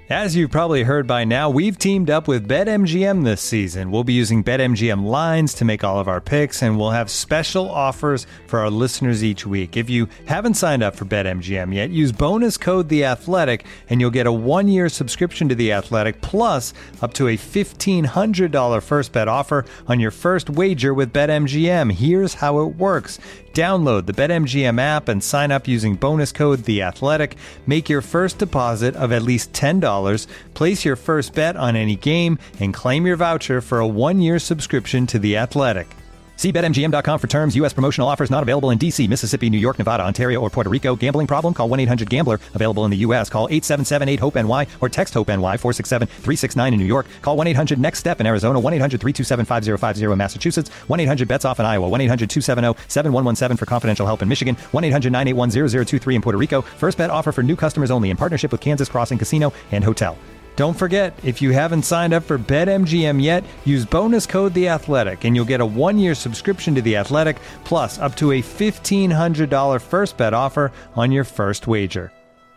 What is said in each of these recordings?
As you've probably heard by now, we've teamed up with BetMGM this season. We'll be using BetMGM lines to make all of our picks, and we'll have special offers for our listeners each week. If you haven't signed up for BetMGM yet, use bonus code The Athletic, and you'll get a 1-year subscription to The Athletic, plus up to a $1,500 first bet offer on your first wager with BetMGM. Here's how it works. Download the BetMGM app and sign up using bonus code The Athletic. Make your first deposit of at least $10. Place your first bet on any game and claim your voucher for a 1-year subscription to The Athletic. See BetMGM.com for terms. U.S. promotional offers not available in D.C., Mississippi, New York, Nevada, Ontario, or Puerto Rico. Gambling problem? Call 1-800-GAMBLER. Available in the U.S. Call 877-8-HOPE-NY or text HOPE-NY 467-369 in New York. Call 1-800-NEXT-STEP in Arizona. 1-800-327-5050 in Massachusetts. 1-800-BETS-OFF in Iowa. 1-800-270-7117 for confidential help in Michigan. 1-800-981-0023 in Puerto Rico. First bet offer for new customers only in partnership with Kansas Crossing Casino and Hotel. Don't forget, if you haven't signed up for BetMGM yet, use bonus code The Athletic, and you'll get a 1-year subscription to The Athletic, plus up to a $1,500 first bet offer on your first wager.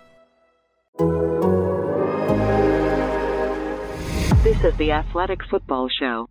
This is The Athletic Football Show.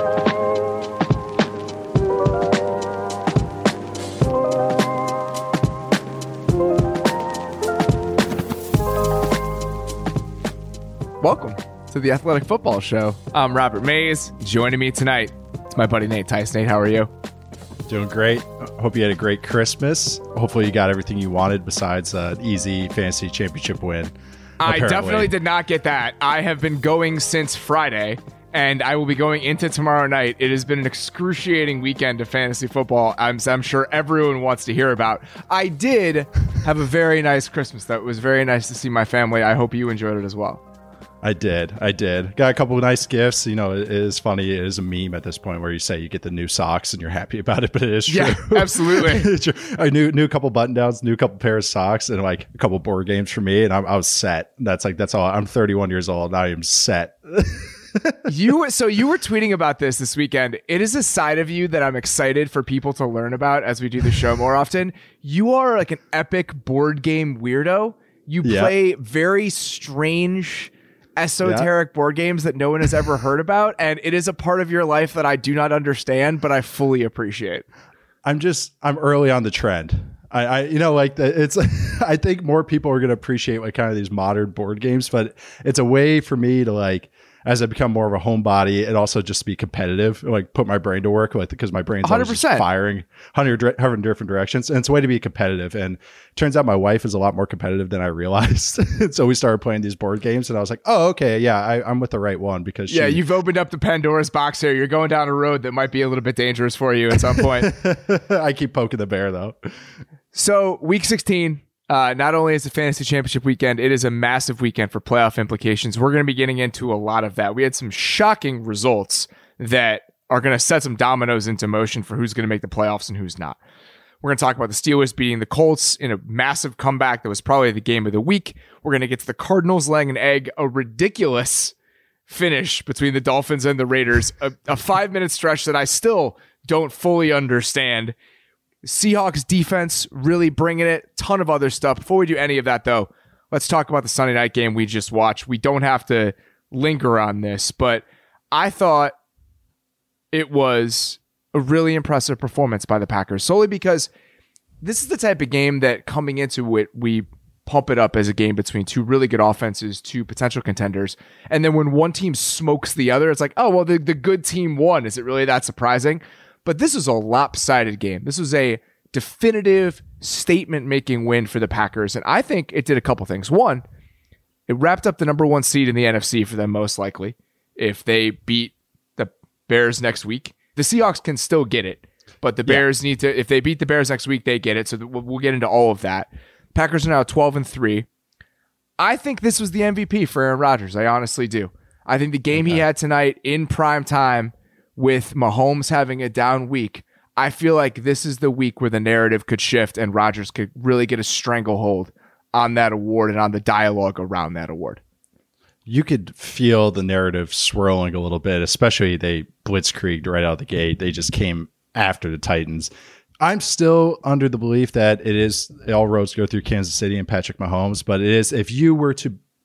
Welcome to the Athletic Football Show. I'm Robert Mays. Joining me tonight, it's my buddy Nate Tice. Nate, how are you? Doing great. Hope you had a great Christmas. Hopefully you got everything you wanted besides an easy fantasy championship win. I definitely did not get that. I have been going since Friday, and I will be going into tomorrow night. It has been an excruciating weekend of fantasy football. I'm sure everyone wants to hear about. I did have a very nice Christmas. That was very nice to see my family. I hope you enjoyed it as well. I did. Got a couple of nice gifts. You know, it is funny. It is a meme at this point where you say you get the new socks and you're happy about it, but it is true. Yeah, absolutely. I knew a couple button downs, new couple pair of socks, and like a couple board games for me, and I was set. That's all. I'm 31 years old. Now I'm set. You were tweeting about this weekend. It is a side of you that I'm excited for people to learn about as we do the show more often. You are like an epic board game weirdo. You play very strange, esoteric board games that no one has ever heard about, and it is a part of your life that I do not understand, but I fully appreciate. I'm early on the trend. I think more people are going to appreciate like kind of these modern board games, but it's a way for me to like, as I become more of a homebody, and also just be competitive, like put my brain to work, like because my brain's always just firing 100 different directions, and it's a way to be competitive. And it turns out my wife is a lot more competitive than I realized. So we started playing these board games, and I was like, oh, okay, yeah, I'm with the right one because you've opened up the Pandora's box here. You're going down a road that might be a little bit dangerous for you at some point. I keep poking the bear though. So week 16. Not only is it fantasy championship weekend, it is a massive weekend for playoff implications. We're going to be getting into a lot of that. We had some shocking results that are going to set some dominoes into motion for who's going to make the playoffs and who's not. We're going to talk about the Steelers beating the Colts in a massive comeback that was probably the game of the week. We're going to get to the Cardinals laying an egg, a ridiculous finish between the Dolphins and the Raiders, a 5-minute stretch that I still don't fully understand. Seahawks defense really bringing it. Ton of other stuff. Before we do any of that, though, let's talk about the Sunday night game we just watched. We don't have to linger on this, but I thought it was a really impressive performance by the Packers, solely because this is the type of game that coming into it, we pump it up as a game between two really good offenses, two potential contenders. And then when one team smokes the other, it's like, oh, well, the good team won. Is it really that surprising? But this is a lopsided game. This was a definitive statement-making win for the Packers, and I think it did a couple things. One, it wrapped up the number 1 seed in the NFC for them, most likely. If they beat the Bears next week, the Seahawks can still get it, but the Bears need to. If they beat the Bears next week, they get it. So we'll get into all of that. Packers are now 12-3. I think this was the MVP for Aaron Rodgers. I honestly do. I think the game he had tonight in prime time, with Mahomes having a down week, I feel like this is the week where the narrative could shift and Rodgers could really get a stranglehold on that award and on the dialogue around that award. You could feel the narrative swirling a little bit, especially they blitzkrieged right out of the gate. They just came after the Titans. I'm still under the belief that all roads go through Kansas City and Patrick Mahomes, but it is, if you were to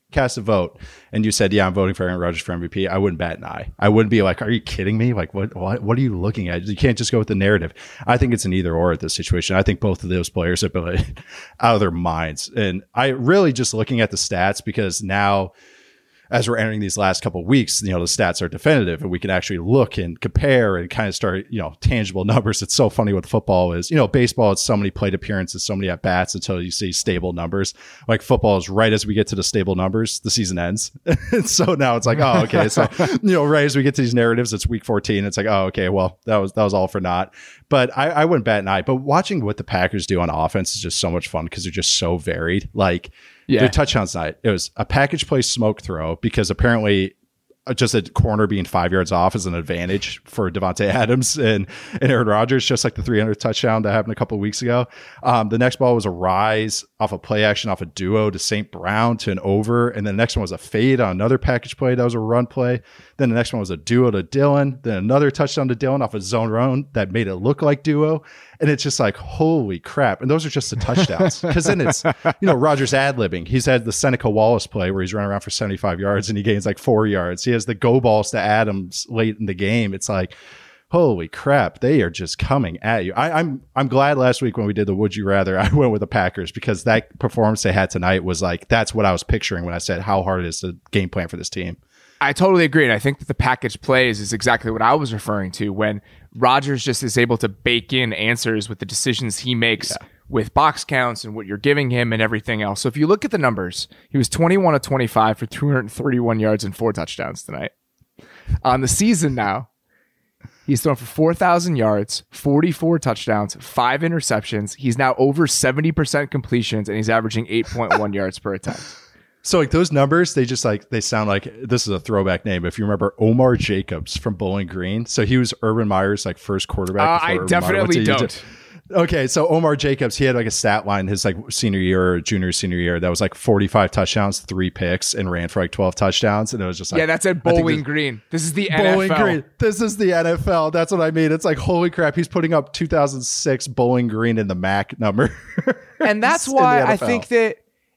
cast a vote and you said, yeah, I'm voting for Aaron Rodgers for MVP, I wouldn't bat an eye. I wouldn't be like, are you kidding me? Like, what are you looking at? You can't just go with the narrative. I think it's an either or at this situation. I think both of those players have been out of their minds. And I really just looking at the stats, because now, as we're entering these last couple of weeks, the stats are definitive and we can actually look and compare and kind of start, tangible numbers. It's so funny what football is. Baseball, it's so many plate appearances, so many at bats until you see stable numbers. Like football is right as we get to the stable numbers, the season ends. And so now it's like, oh, okay. So, right as we get to these narratives, it's week 14. It's like, oh, okay, well, that was all for naught. But I wouldn't bat an eye. But watching what the Packers do on offense is just so much fun because they're just so varied. Like, their touchdowns tonight, it was a package play smoke throw, because apparently just a corner being 5 yards off is an advantage for Davante Adams and Aaron Rodgers, just like the 300 touchdown that happened a couple of weeks ago. The next ball was a rise off a play action off a duo to St. Brown to an over. And then the next one was a fade on another package play. That was a run play. Then the next one was a duo to Dylan. Then another touchdown to Dylan off a zone run that made it look like duo. And it's just like, holy crap. And those are just the touchdowns. Because then it's, Rodgers ad-libbing. He's had the Seneca Wallace play where he's running around for 75 yards and he gains like 4 yards. He has the go balls to Adams late in the game. It's like, holy crap, they are just coming at you. I'm glad last week when we did the Would You Rather, I went with the Packers, because that performance they had tonight was like, that's what I was picturing when I said how hard it is to game plan for this team. I totally agree. And I think that the package plays is exactly what I was referring to, when Rodgers just is able to bake in answers with the decisions he makes with box counts and what you're giving him and everything else. So if you look at the numbers, he was 21 of 25 for 231 yards and 4 touchdowns tonight. On the season now, he's thrown for 4,000 yards, 44 touchdowns, 5 interceptions. He's now over 70% completions, and he's averaging 8.1 yards per attempt. So like those numbers, they sound like, this is a throwback name. If you remember Omar Jacobs from Bowling Green. So he was Urban Meyer's like first quarterback. I definitely don't. Okay. So Omar Jacobs, he had like a stat line his like senior year or junior senior year that was like 45 touchdowns, 3 picks, and ran for like 12 touchdowns. And it was just like, that's at Bowling Green. This is the Bowling NFL. Green. This is the NFL. That's what I mean. It's like, holy crap. He's putting up 2006 Bowling Green in the MAC number. And that's why I think that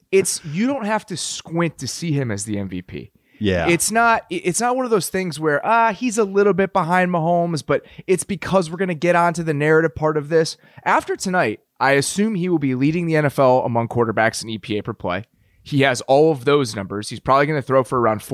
you don't have to squint to see him as the MVP. Yeah. It's not one of those things where he's a little bit behind Mahomes, but it's because we're going to get onto the narrative part of this. After tonight, I assume he will be leading the NFL among quarterbacks in EPA per play. He has all of those numbers. He's probably going to throw for around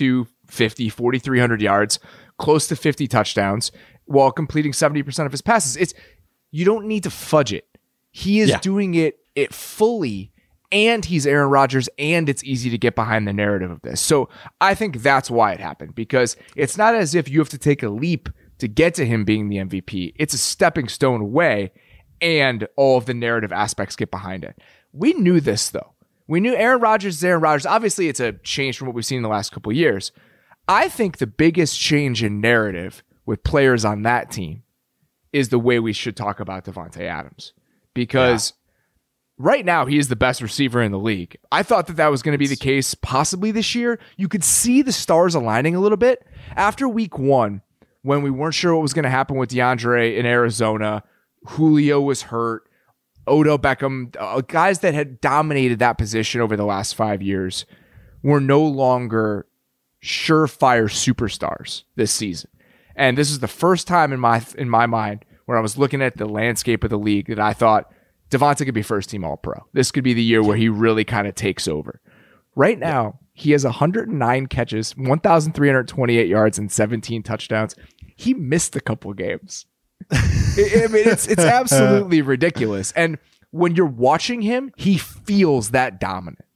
4,250, 4,300 yards, close to 50 touchdowns, while completing 70% of his passes. You don't need to fudge it. He is doing it fully. And he's Aaron Rodgers, and it's easy to get behind the narrative of this. So I think that's why it happened, because it's not as if you have to take a leap to get to him being the MVP. It's a stepping stone away, and all of the narrative aspects get behind it. We knew this, though. We knew Aaron Rodgers is Aaron Rodgers. Obviously, it's a change from what we've seen in the last couple of years. I think the biggest change in narrative with players on that team is the way we should talk about Davante Adams, because right now, he is the best receiver in the league. I thought that was going to be the case possibly this year. You could see the stars aligning a little bit. After week 1, when we weren't sure what was going to happen with DeAndre in Arizona, Julio was hurt, Odell Beckham, guys that had dominated that position over the last 5 years were no longer surefire superstars this season. And this is the first time in my mind where I was looking at the landscape of the league that I thought, Davante could be first team All-Pro. This could be the year where he really kind of takes over. Right now, he has 109 catches, 1,328 yards, and 17 touchdowns. He missed a couple games. It's absolutely ridiculous. And when you're watching him, he feels that dominant.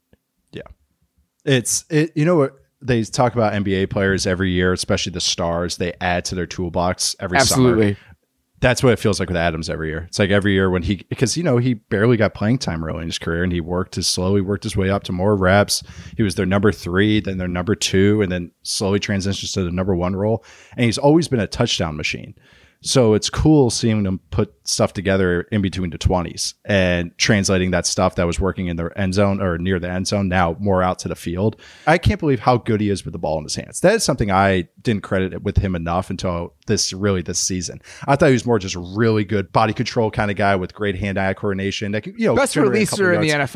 Yeah. You know what? They talk about NBA players every year, especially the stars. They add to their toolbox every summer. That's what it feels like with Adams every year. It's like every year when because he barely got playing time early in his career, and he slowly worked his way up to more reps. He was their number 3, then their number 2, and then slowly transitions to the number 1 role. And he's always been a touchdown machine. So it's cool seeing them put stuff together in between the 20s and translating that stuff that was working in the end zone or near the end zone now more out to the field. I can't believe how good he is with the ball in his hands. That is something I didn't credit with him enough until this season. I thought he was more just a really good body control kind of guy with great hand-eye coordination. That could, best releaser in the NFL.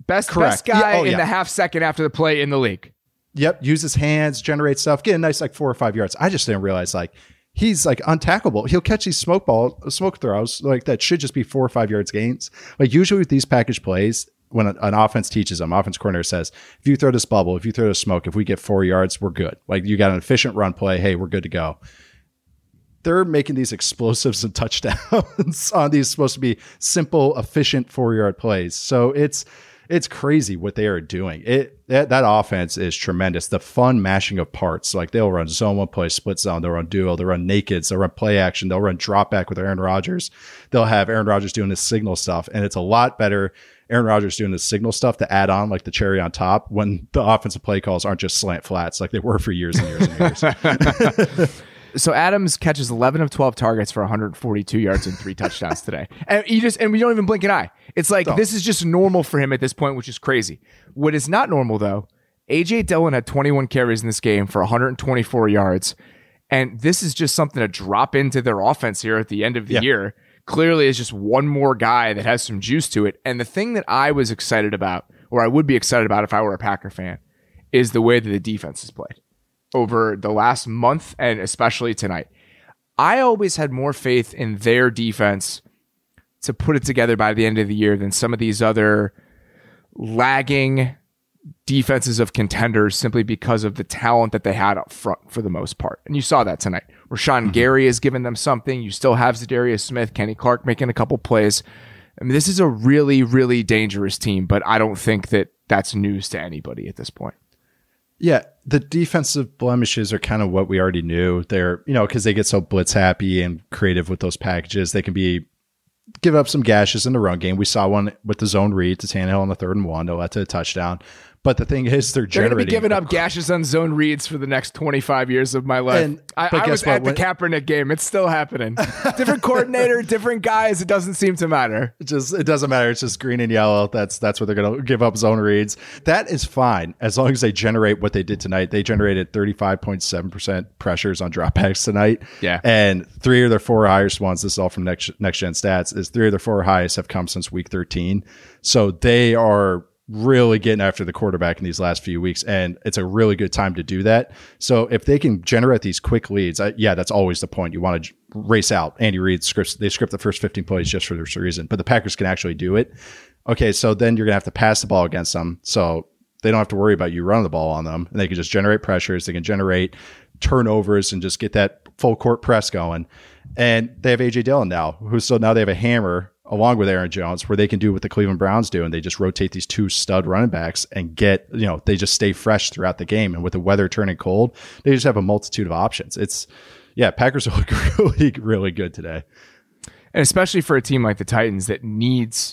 Best Correct. guy Yeah. in the half second after the play in the league. Yep. Use his hands, generate stuff, get a nice 4 or 5 yards. I just didn't realize he's untackable. He'll catch these smoke throws that should just be 4 or 5 yards gains. Usually with these package plays, when an offense teaches them, offense coordinator says, if you throw this bubble, if you throw this smoke, if we get 4 yards, we're good. You got an efficient run play. Hey, we're good to go. They're making these explosives and touchdowns on these supposed to be simple, efficient 4-yard plays. So it's crazy what they are doing. That offense is tremendous. The fun mashing of parts. They'll run zone one play, split zone. They'll run duo. They'll run nakeds. They'll run play action. They'll run drop back with Aaron Rodgers. They'll have Aaron Rodgers doing this signal stuff. And it's a lot better Aaron Rodgers doing the signal stuff to add on the cherry on top when the offensive play calls aren't just slant flats like they were for years and years and years. So Adams catches 11 of 12 targets for 142 yards and 3 touchdowns today. And we don't even blink an eye. It's this is just normal for him at this point, which is crazy. What is not normal though, A.J. Dillon had 21 carries in this game for 124 yards. And this is just something to drop into their offense here at the end of the year. Clearly is just one more guy that has some juice to it. And the thing that I was excited about, or I would be excited about if I were a Packer fan, is the way that the defense is played over the last month and especially tonight. I always had more faith in their defense to put it together by the end of the year than some of these other lagging defenses of contenders simply because of the talent that they had up front for the most part. And you saw that tonight. Rashawn Gary has given them something. You still have Zadarius Smith, Kenny Clark making a couple plays. I mean, this is a really, really dangerous team, but I don't think that that's news to anybody at this point. Yeah, the defensive blemishes are kind of what we already knew. They're, because they get so blitz happy and creative with those packages, they can give up some gashes in the run game. We saw one with the zone read to Tannehill on the 3rd and 1 that led to a touchdown. But the thing is, they're going to be giving up gashes on zone reads for the next 25 years of my life. I was at the Kaepernick game. It's still happening. Different coordinator, different guys. It doesn't seem to matter. It doesn't matter. It's just green and yellow. That's what they're going to give up zone reads. That is fine as long as they generate what they did tonight. They generated 35.7% pressures on dropbacks tonight. Yeah, and 3 of their 4 highest ones. This is all from Next Gen Stats. Is 3 of their 4 highest have come since week 13. So they are really getting after the quarterback in these last few weeks, and it's a really good time to do that. So if they can generate these quick leads, that's always the point. You want to race out. Andy Reid script the first 15 plays just for this reason, but the Packers can actually do it. Okay, so then you're going to have to pass the ball against them, so they don't have to worry about you running the ball on them, and they can just generate pressures. They can generate turnovers and just get that full court press going. And they have A.J. Dillon now, now they have a hammer along with Aaron Jones, where they can do what the Cleveland Browns do, and they just rotate these 2 stud running backs and get, they just stay fresh throughout the game. And with the weather turning cold, they just have a multitude of options. Packers look really, really good today. And especially for a team like the Titans that needs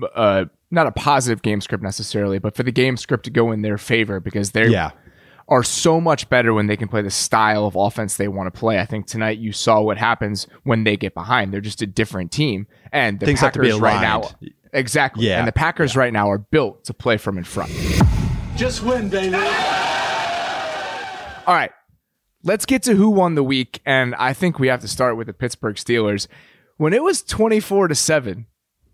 not a positive game script necessarily, but for the game script to go in their favor because they are so much better when they can play the style of offense they want to play. I think tonight you saw what happens when they get behind. They're just a different team. And the Packers right now, exactly. Yeah. And the Packers right now are built to play from in front. Just win, baby. All right, let's get to who won the week. And I think we have to start with the Pittsburgh Steelers. When it was 24-7,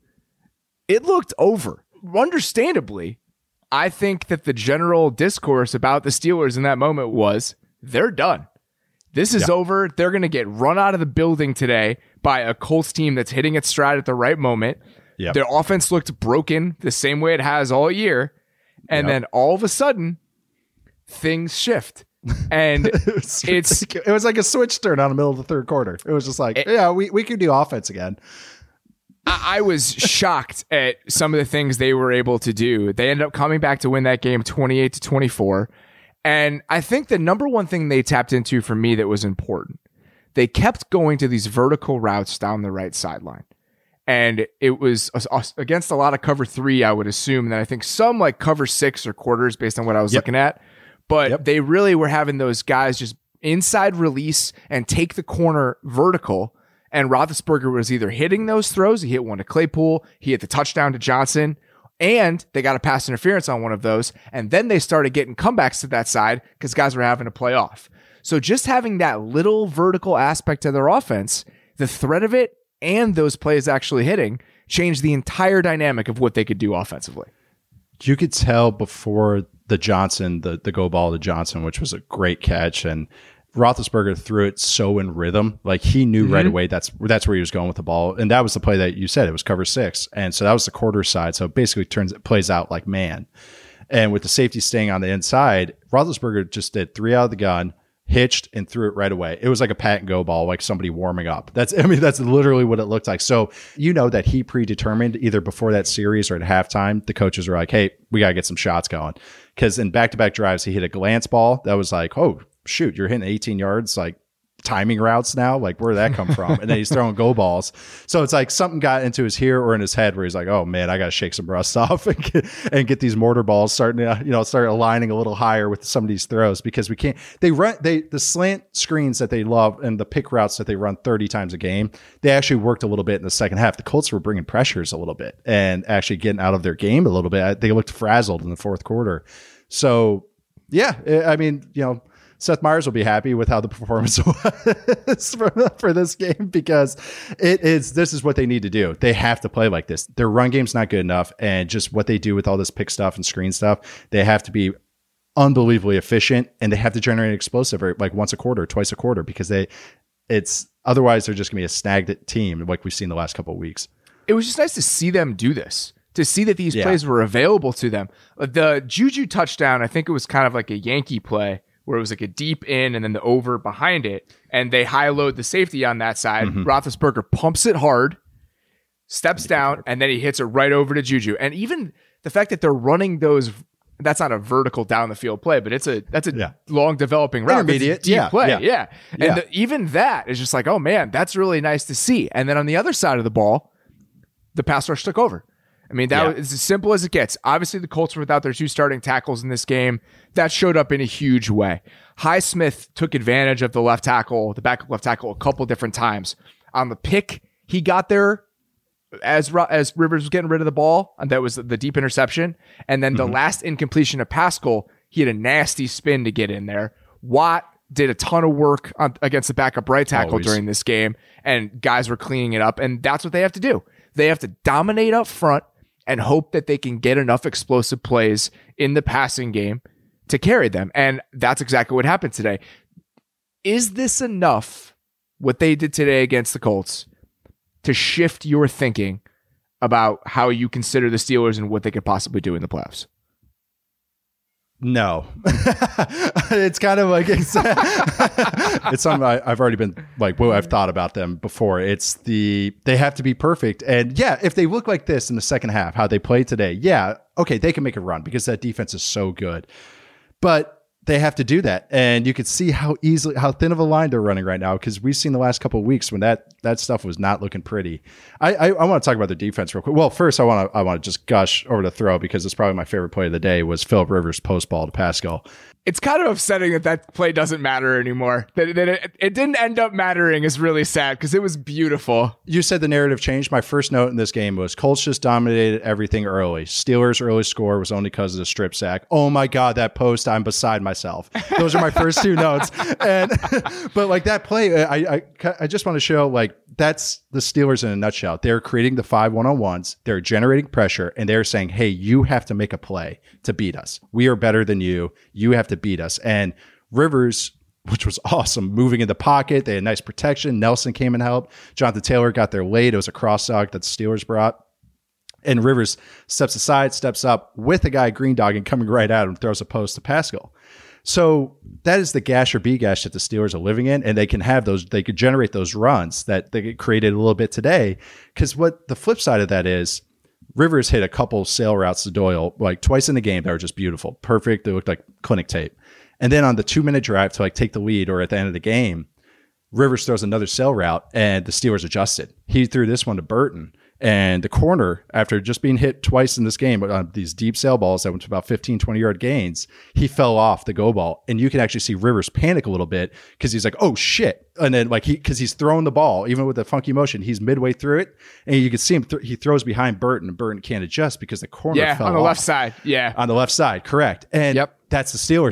it looked over. Understandably, I think that the general discourse about the Steelers in that moment was they're done. This is over. They're going to get run out of the building today by a Colts team that's hitting its stride at the right moment. Yep. Their offense looked broken the same way it has all year. And then all of a sudden, things shift. And it was like a switch turn on the middle of the 3rd quarter. It was just like, we can do offense again. I was shocked at some of the things they were able to do. They ended up coming back to win that game 28-24. And I think the number one thing they tapped into for me that was important, they kept going to these vertical routes down the right sideline. And it was against a lot of cover 3, I would assume. And I think some like cover 6 or quarters based on what I was looking at. But they really were having those guys just inside release and take the corner vertical. And Roethlisberger was either hitting those throws. He hit one to Claypool. He hit the touchdown to Johnson. And they got a pass interference on one of those. And then they started getting comebacks to that side because guys were having to play off. So just having that little vertical aspect of their offense, the threat of it and those plays actually hitting changed the entire dynamic of what they could do offensively. you could tell before the Johnson, the go ball to Johnson, which was a great catch, and Roethlisberger threw it so in rhythm, like he knew right away that's where he was going with the ball, and that was the play that you said, it was cover 6, and so that was the quarter side. So it basically plays out like man, and with the safety staying on the inside, Roethlisberger just did 3 out of the gun, hitched and threw it right away. It was like a pat and go ball, like somebody warming up. That's literally what it looked like. So you know that he predetermined either before that series or at halftime, the coaches were like, hey, we got to get some shots going. Because in back-to-back drives, he hit a glance ball that was like, oh, shoot, you're hitting 18 yards, like timing routes now, like where did that come from? And then he's throwing go balls. So it's like something got into his ear or in his head where he's like, oh man, I got to shake some rust off and get these mortar balls starting to, start aligning a little higher with some of these throws, because we can't, the slant screens that they love and the pick routes that they run 30 times a game, they actually worked a little bit in the second half. The Colts were bringing pressures a little bit and actually getting out of their game a little bit. They looked frazzled in the fourth quarter. So yeah, I mean, Seth Meyers will be happy with how the performance was for this game, because this is what they need to do. They have to play like this. Their run game's not good enough, and just what they do with all this pick stuff and screen stuff, they have to be unbelievably efficient, and they have to generate explosive like once a quarter, twice a quarter, because otherwise they're just gonna be a snagged team like we've seen the last couple of weeks. It was just nice to see them do this, to see that these plays were available to them. The Juju touchdown, I think it was kind of like a Yankee play, where it was like a deep in and then the over behind it, and they high load the safety on that side. Roethlisberger pumps it hard, steps down, and then he hits it right over to Juju. And even the fact that they're running those, that's not a vertical down the field play, but that's a long developing route. Intermediate. Deep play. Yeah. And even that is just like, oh man, that's really nice to see. And then on the other side of the ball, the pass rush took over. I mean, that was as simple as it gets. Obviously, the Colts were without their 2 starting tackles in this game. That showed up in a huge way. Highsmith took advantage of the backup left tackle, a couple different times. On the pick, he got there as Rivers was getting rid of the ball, and that was the deep interception. And then the last incompletion of Pascal, he had a nasty spin to get in there. Watt did a ton of work against the backup right tackle during this game, and guys were cleaning it up, and that's what they have to do. They have to dominate up front and hope that they can get enough explosive plays in the passing game to carry them. And that's exactly what happened today. Is this enough, what they did today against the Colts, to shift your thinking about how you consider the Steelers and what they could possibly do in the playoffs? No. It's kind of like it's something I've already been like, well, I've thought about them before. They have to be perfect. And yeah, if they look like this in the second half, how they played today, okay, they can make a run because that defense is so good. But they have to do that. And you could see how thin of a line they're running right now, because we've seen the last couple of weeks when that stuff was not looking pretty. I want to talk about their defense real quick. Well, first I want to just gush over the throw, because it's probably my favorite play of the day was Phillip Rivers' post ball to Pascal. It's kind of upsetting that play doesn't matter anymore. That it didn't end up mattering is really sad, because it was beautiful. You said the narrative changed. My first note in this game was Colts just dominated everything early. Steelers' early score was only because of the strip sack. Oh my God, that post, I'm beside myself. Those are my first 2 notes. But like that play, I just want to show, like, that's the Steelers in a nutshell. They're creating the 5 1-on-1s. They're generating pressure, and they're saying, hey, you have to make a play to beat us. We are better than you. You have to beat us. And Rivers, which was awesome, moving in the pocket. They had nice protection. Nelson came and helped. Jonathan Taylor got there late. It was a cross dog that the Steelers brought. And Rivers steps aside, steps up with a guy green dogging coming right at him, throws a post to Pascal. So that is the gash or be gash that the Steelers are living in, and they can have those. They could generate those runs that they created a little bit today. Because what the flip side of that is, Rivers hit a couple sail routes to Doyle like twice in the game that were just beautiful, perfect. They looked like clinic tape. And then on the 2-minute drive to like take the lead or at the end of the game, Rivers throws another sail route, and the Steelers adjusted. He threw this one to Burton. And the corner, after just being hit twice in this game on these deep sail balls that went to about 15, 20-yard gains, he fell off the go ball. And you can actually see Rivers panic a little bit, because he's like, oh, shit. And then like because he's throwing the ball, even with a funky motion, he's midway through it. And you can see him, he throws behind Burton, and Burton can't adjust because the corner fell on the off. left side. Yeah. On the left side, correct. And that's the Steelers, though.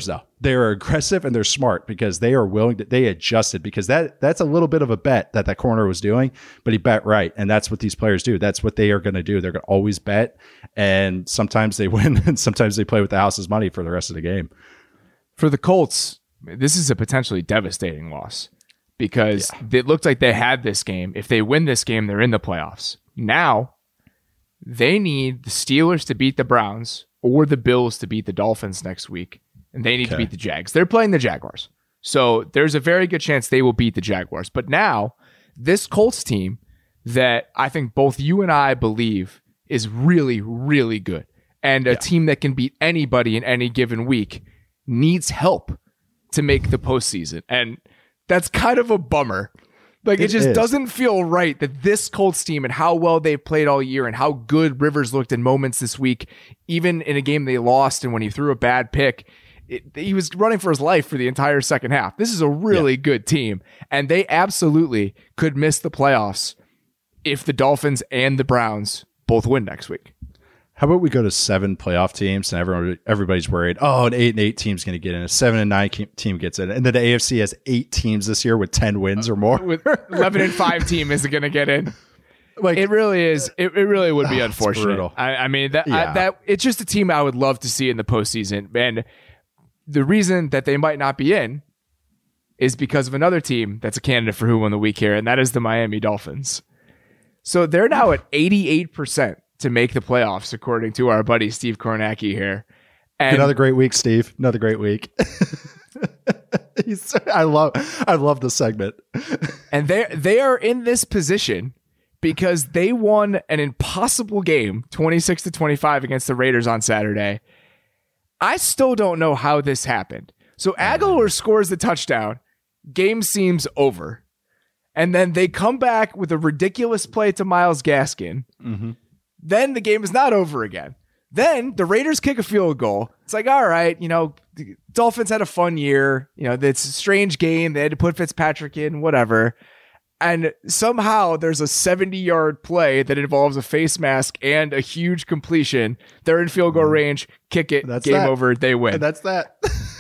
they're aggressive and they're smart because they are willing to, they adjusted because that's a little bit of a bet that corner was doing, but he bet right. And that's what these players do. That's what they are going to do. They're going to always bet. And sometimes they win and sometimes they play with the house's money for the rest of the game. For the Colts, this is a potentially devastating loss because it looked like they had this game. If they win this game, they're in the playoffs. Now they need the Steelers to beat the Browns or the Bills to beat the Dolphins next week. And they need to beat the Jags. They're playing the Jaguars. So there's a very good chance they will beat the Jaguars. But now, this Colts team that I think both you and I believe is really, really good, and a team that can beat anybody in any given week, needs help to make the postseason. And that's kind of a bummer. Like, it just doesn't feel right that this Colts team and how well they've played all year and how good Rivers looked in moments this week, even in a game they lost and when he threw a bad pick, he was running for his life for the entire second half. This is a really good team, and they absolutely could miss the playoffs if the Dolphins and the Browns both win next week. How about we go to 7 playoff teams and everybody's worried, oh, an 8-8 team's going to get in, a 7-9 team gets in, and then the AFC has 8 teams this year with 10 wins or more. With 11-5 team isn't going to get in. Like, it really is. It really would be unfortunate. I mean, that it's just a team I would love to see in the postseason, and the reason that they might not be in is because of another team that's a candidate for who won the week here, and that is the Miami Dolphins. So they're now at 88% to make the playoffs, according to our buddy Steve Kornacki here. And another great week, Steve. Another great week. I love the segment. And they are in this position because they won an impossible game, 26-25 against the Raiders on Saturday. I still don't know how this happened. So Aguilar scores the touchdown. Game seems over. And then they come back with a ridiculous play to Myles Gaskin. Mm-hmm. Then the game is not over again. Then the Raiders kick a field goal. It's like, all right, the Dolphins had a fun year. It's a strange game. They had to put Fitzpatrick in, whatever. And somehow there's a 70-yard play that involves a face mask and a huge completion. They're in field goal range, kick it, game over, they win. And that's that.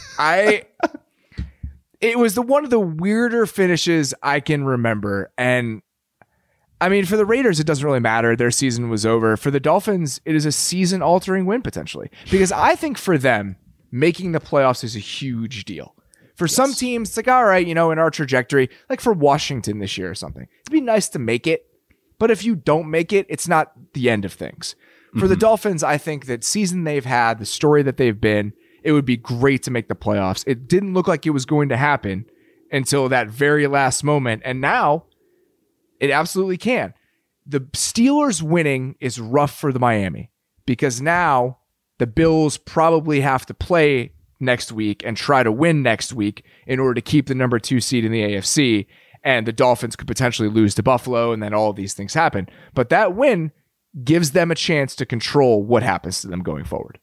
It was one of the weirder finishes I can remember. And I mean, for the Raiders, it doesn't really matter. Their season was over. For the Dolphins, it is a season-altering win potentially. Because I think for them, making the playoffs is a huge deal. For some teams, it's like, all right, in our trajectory, like for Washington this year or something, it'd be nice to make it. But if you don't make it, it's not the end of things. For the Dolphins, I think that season they've had, the story that they've been, it would be great to make the playoffs. It didn't look like it was going to happen until that very last moment. And now it absolutely can. The Steelers winning is rough for the Miami because now the Bills probably have to play next week and try to win next week in order to keep the number 2 seed in the AFC. And the Dolphins could potentially lose to Buffalo, and then all of these things happen. But that win gives them a chance to control what happens to them going forward.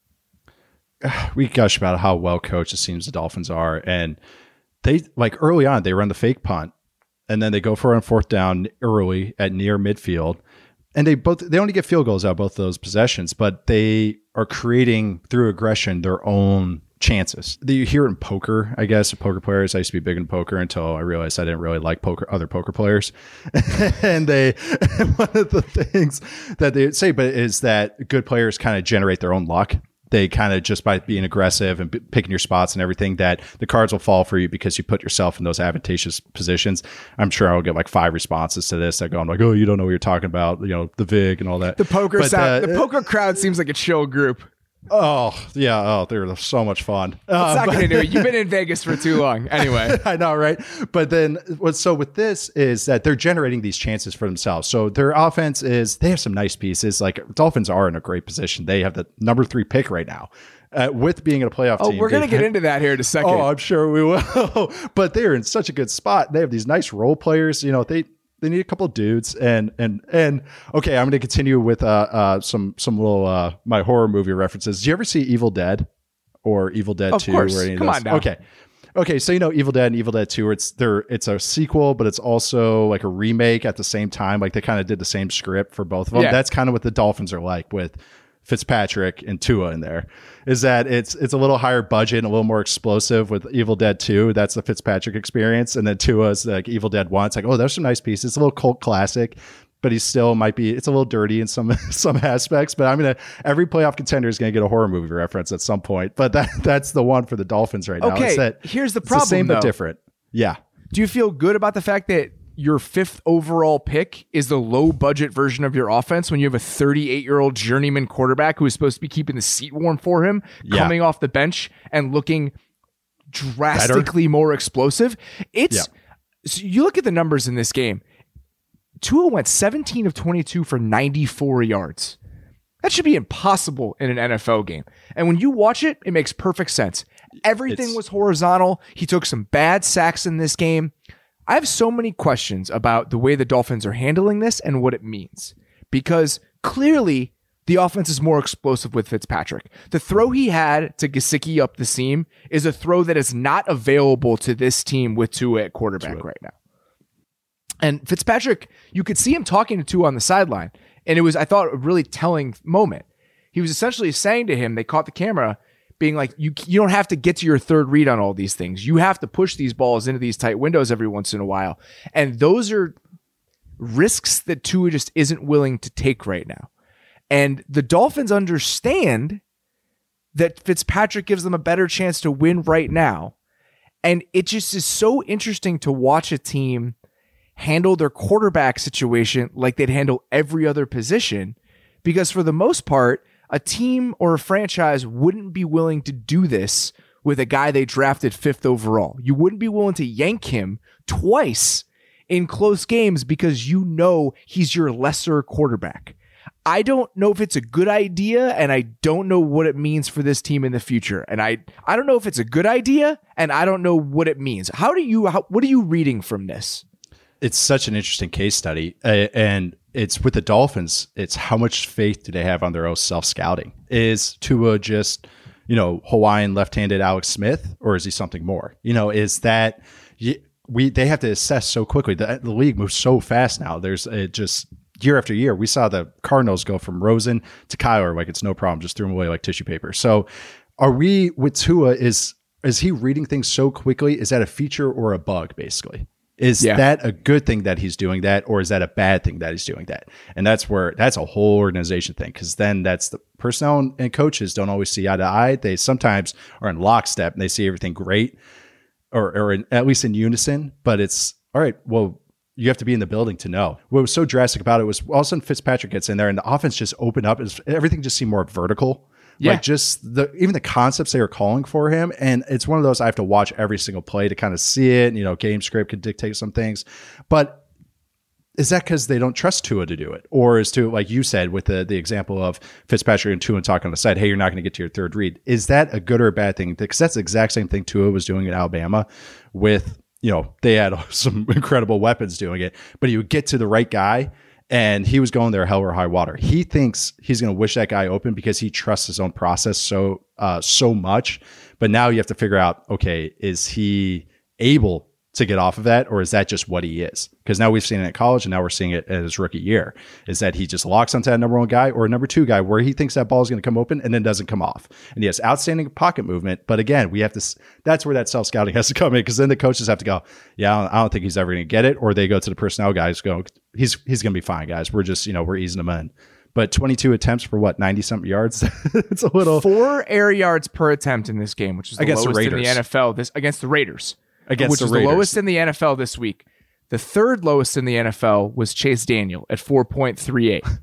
We gush about how well coached it seems the Dolphins are. And they, like, early on, they run the fake punt, and then they go for a 4th down early at near midfield. And they only get field goals out of both of those possessions, but they are creating through aggression their own chances. You hear it in poker, I guess, poker players. I used to be big in poker until I realized I didn't really like other poker players. And one of the things that they say, but is that good players kind of generate their own luck. They kind of, just by being aggressive and picking your spots and everything, that the cards will fall for you because you put yourself in those advantageous positions. I'm sure I'll get like 5 responses to this that go, I'm like, oh, you don't know what you're talking about, the VIG and all that. The poker crowd seems like a chill group. Oh, yeah. Oh, they're so much fun. It's not going to do it. You've been in Vegas for too long. Anyway. I know, right? But then so with this is that they're generating these chances for themselves. So their offense they have some nice pieces. Like, Dolphins are in a great position. They have the number 3 pick right now. With being in a playoff team. We're going to get into that here in a second. Oh, I'm sure we will. But they're in such a good spot. They have these nice role players. They need a couple of dudes and okay, I'm going to continue with some little my horror movie references. Did you ever see Evil Dead or Evil Dead 2 course. or any of Come those? on now. Okay, so Evil Dead and Evil Dead 2, it's a sequel, but it's also like a remake at the same time. Like, they kind of did the same script for both of them. Yeah. That's kind of what the Dolphins are like with Fitzpatrick and Tua in there, is that it's a little higher budget and a little more explosive with Evil Dead 2. That's the Fitzpatrick experience. And then Tua's like Evil Dead 1. It's like, oh, there's some nice pieces. It's a little cult classic, but he still might be, it's a little dirty in some aspects, but every playoff contender is going to get a horror movie reference at some point. But that's the one for the Dolphins right now. Okay, here's the problem, it's the same though. but different. Yeah. Do you feel good about the fact that your 5th overall pick is the low budget version of your offense when you have a 38-year-old journeyman quarterback who is supposed to be keeping the seat warm for him, coming off the bench and looking drastically more explosive? So you look at the numbers in this game. Tua went 17 of 22 for 94 yards. That should be impossible in an NFL game. And when you watch it, it makes perfect sense. Everything was horizontal. He took some bad sacks in this game. I have so many questions about the way the Dolphins are handling this and what it means, because clearly the offense is more explosive with Fitzpatrick. The throw he had to Gesicki up the seam is a throw that is not available to this team with Tua at quarterback right now. And Fitzpatrick, you could see him talking to Tua on the sideline, and it was, I thought, a really telling moment. He was essentially saying to him, they caught the camera, being like, you don't have to get to your third read on all these things. You have to push these balls into these tight windows every once in a while. And those are risks that Tua just isn't willing to take right now. And the Dolphins understand that Fitzpatrick gives them a better chance to win right now. And it just is so interesting to watch a team handle their quarterback situation like they'd handle every other position, because for the most part, a team or a franchise wouldn't be willing to do this with a guy they drafted 5th overall. You wouldn't be willing to yank him twice in close games because you know he's your lesser quarterback. I don't know if it's a good idea, and I don't know what it means for this team in the future. And I don't know if it's a good idea, and I don't know what it means. What are you reading from this? It's such an interesting case study, and it's with the Dolphins. It's how much faith do they have on their own self-scouting? Is Tua just, Hawaiian left-handed Alex Smith, or is he something more? Is that they have to assess so quickly. The league moves so fast now. There's just year after year. We saw the Cardinals go from Rosen to Kyler like it's no problem, just threw him away like tissue paper. So, are we with Tua? Is he reading things so quickly? Is that a feature or a bug, basically? Is that a good thing that he's doing that, or is that a bad thing that he's doing that? And that's a whole organization thing, because then that's the personnel and coaches don't always see eye to eye. They sometimes are in lockstep and they see everything great, or at least in unison. But it's all right. Well, you have to be in the building to know. What was so drastic about it was all of a sudden Fitzpatrick gets in there and the offense just opened up. Everything just seemed more vertical. Yeah. Like just even the concepts they were calling for him. And it's one of those I have to watch every single play to kind of see it. Game script could dictate some things. But is that because they don't trust Tua to do it? Or is Tua, like you said, with the example of Fitzpatrick and Tua talking on the side, hey, you're not going to get to your third read. Is that a good or a bad thing? Because that's the exact same thing Tua was doing in Alabama with, they had some incredible weapons doing it. But he would get to the right guy, and he was going there hell or high water. He thinks he's going to wish that guy open because he trusts his own process so much. But now you have to figure out, okay, is he able to get off of that, or is that just what he is? Because now we've seen it at college, and now we're seeing it at his rookie year. Is that he just locks onto that number one guy or a number two guy where he thinks that ball is going to come open and then doesn't come off? And he has outstanding pocket movement. But again, we have to, that's where that self-scouting has to come in, because then the coaches have to go, yeah, I don't think he's ever going to get it. Or they go to the personnel guys, go, he's going to be fine, guys. We're just, we're easing him in. But 22 attempts for what, 90-something yards? It's a little. 4 air yards per attempt in this game, which is the against lowest the in the NFL against the Raiders. Which is the lowest in the NFL this week. The third lowest in the NFL was Chase Daniel at 4.38.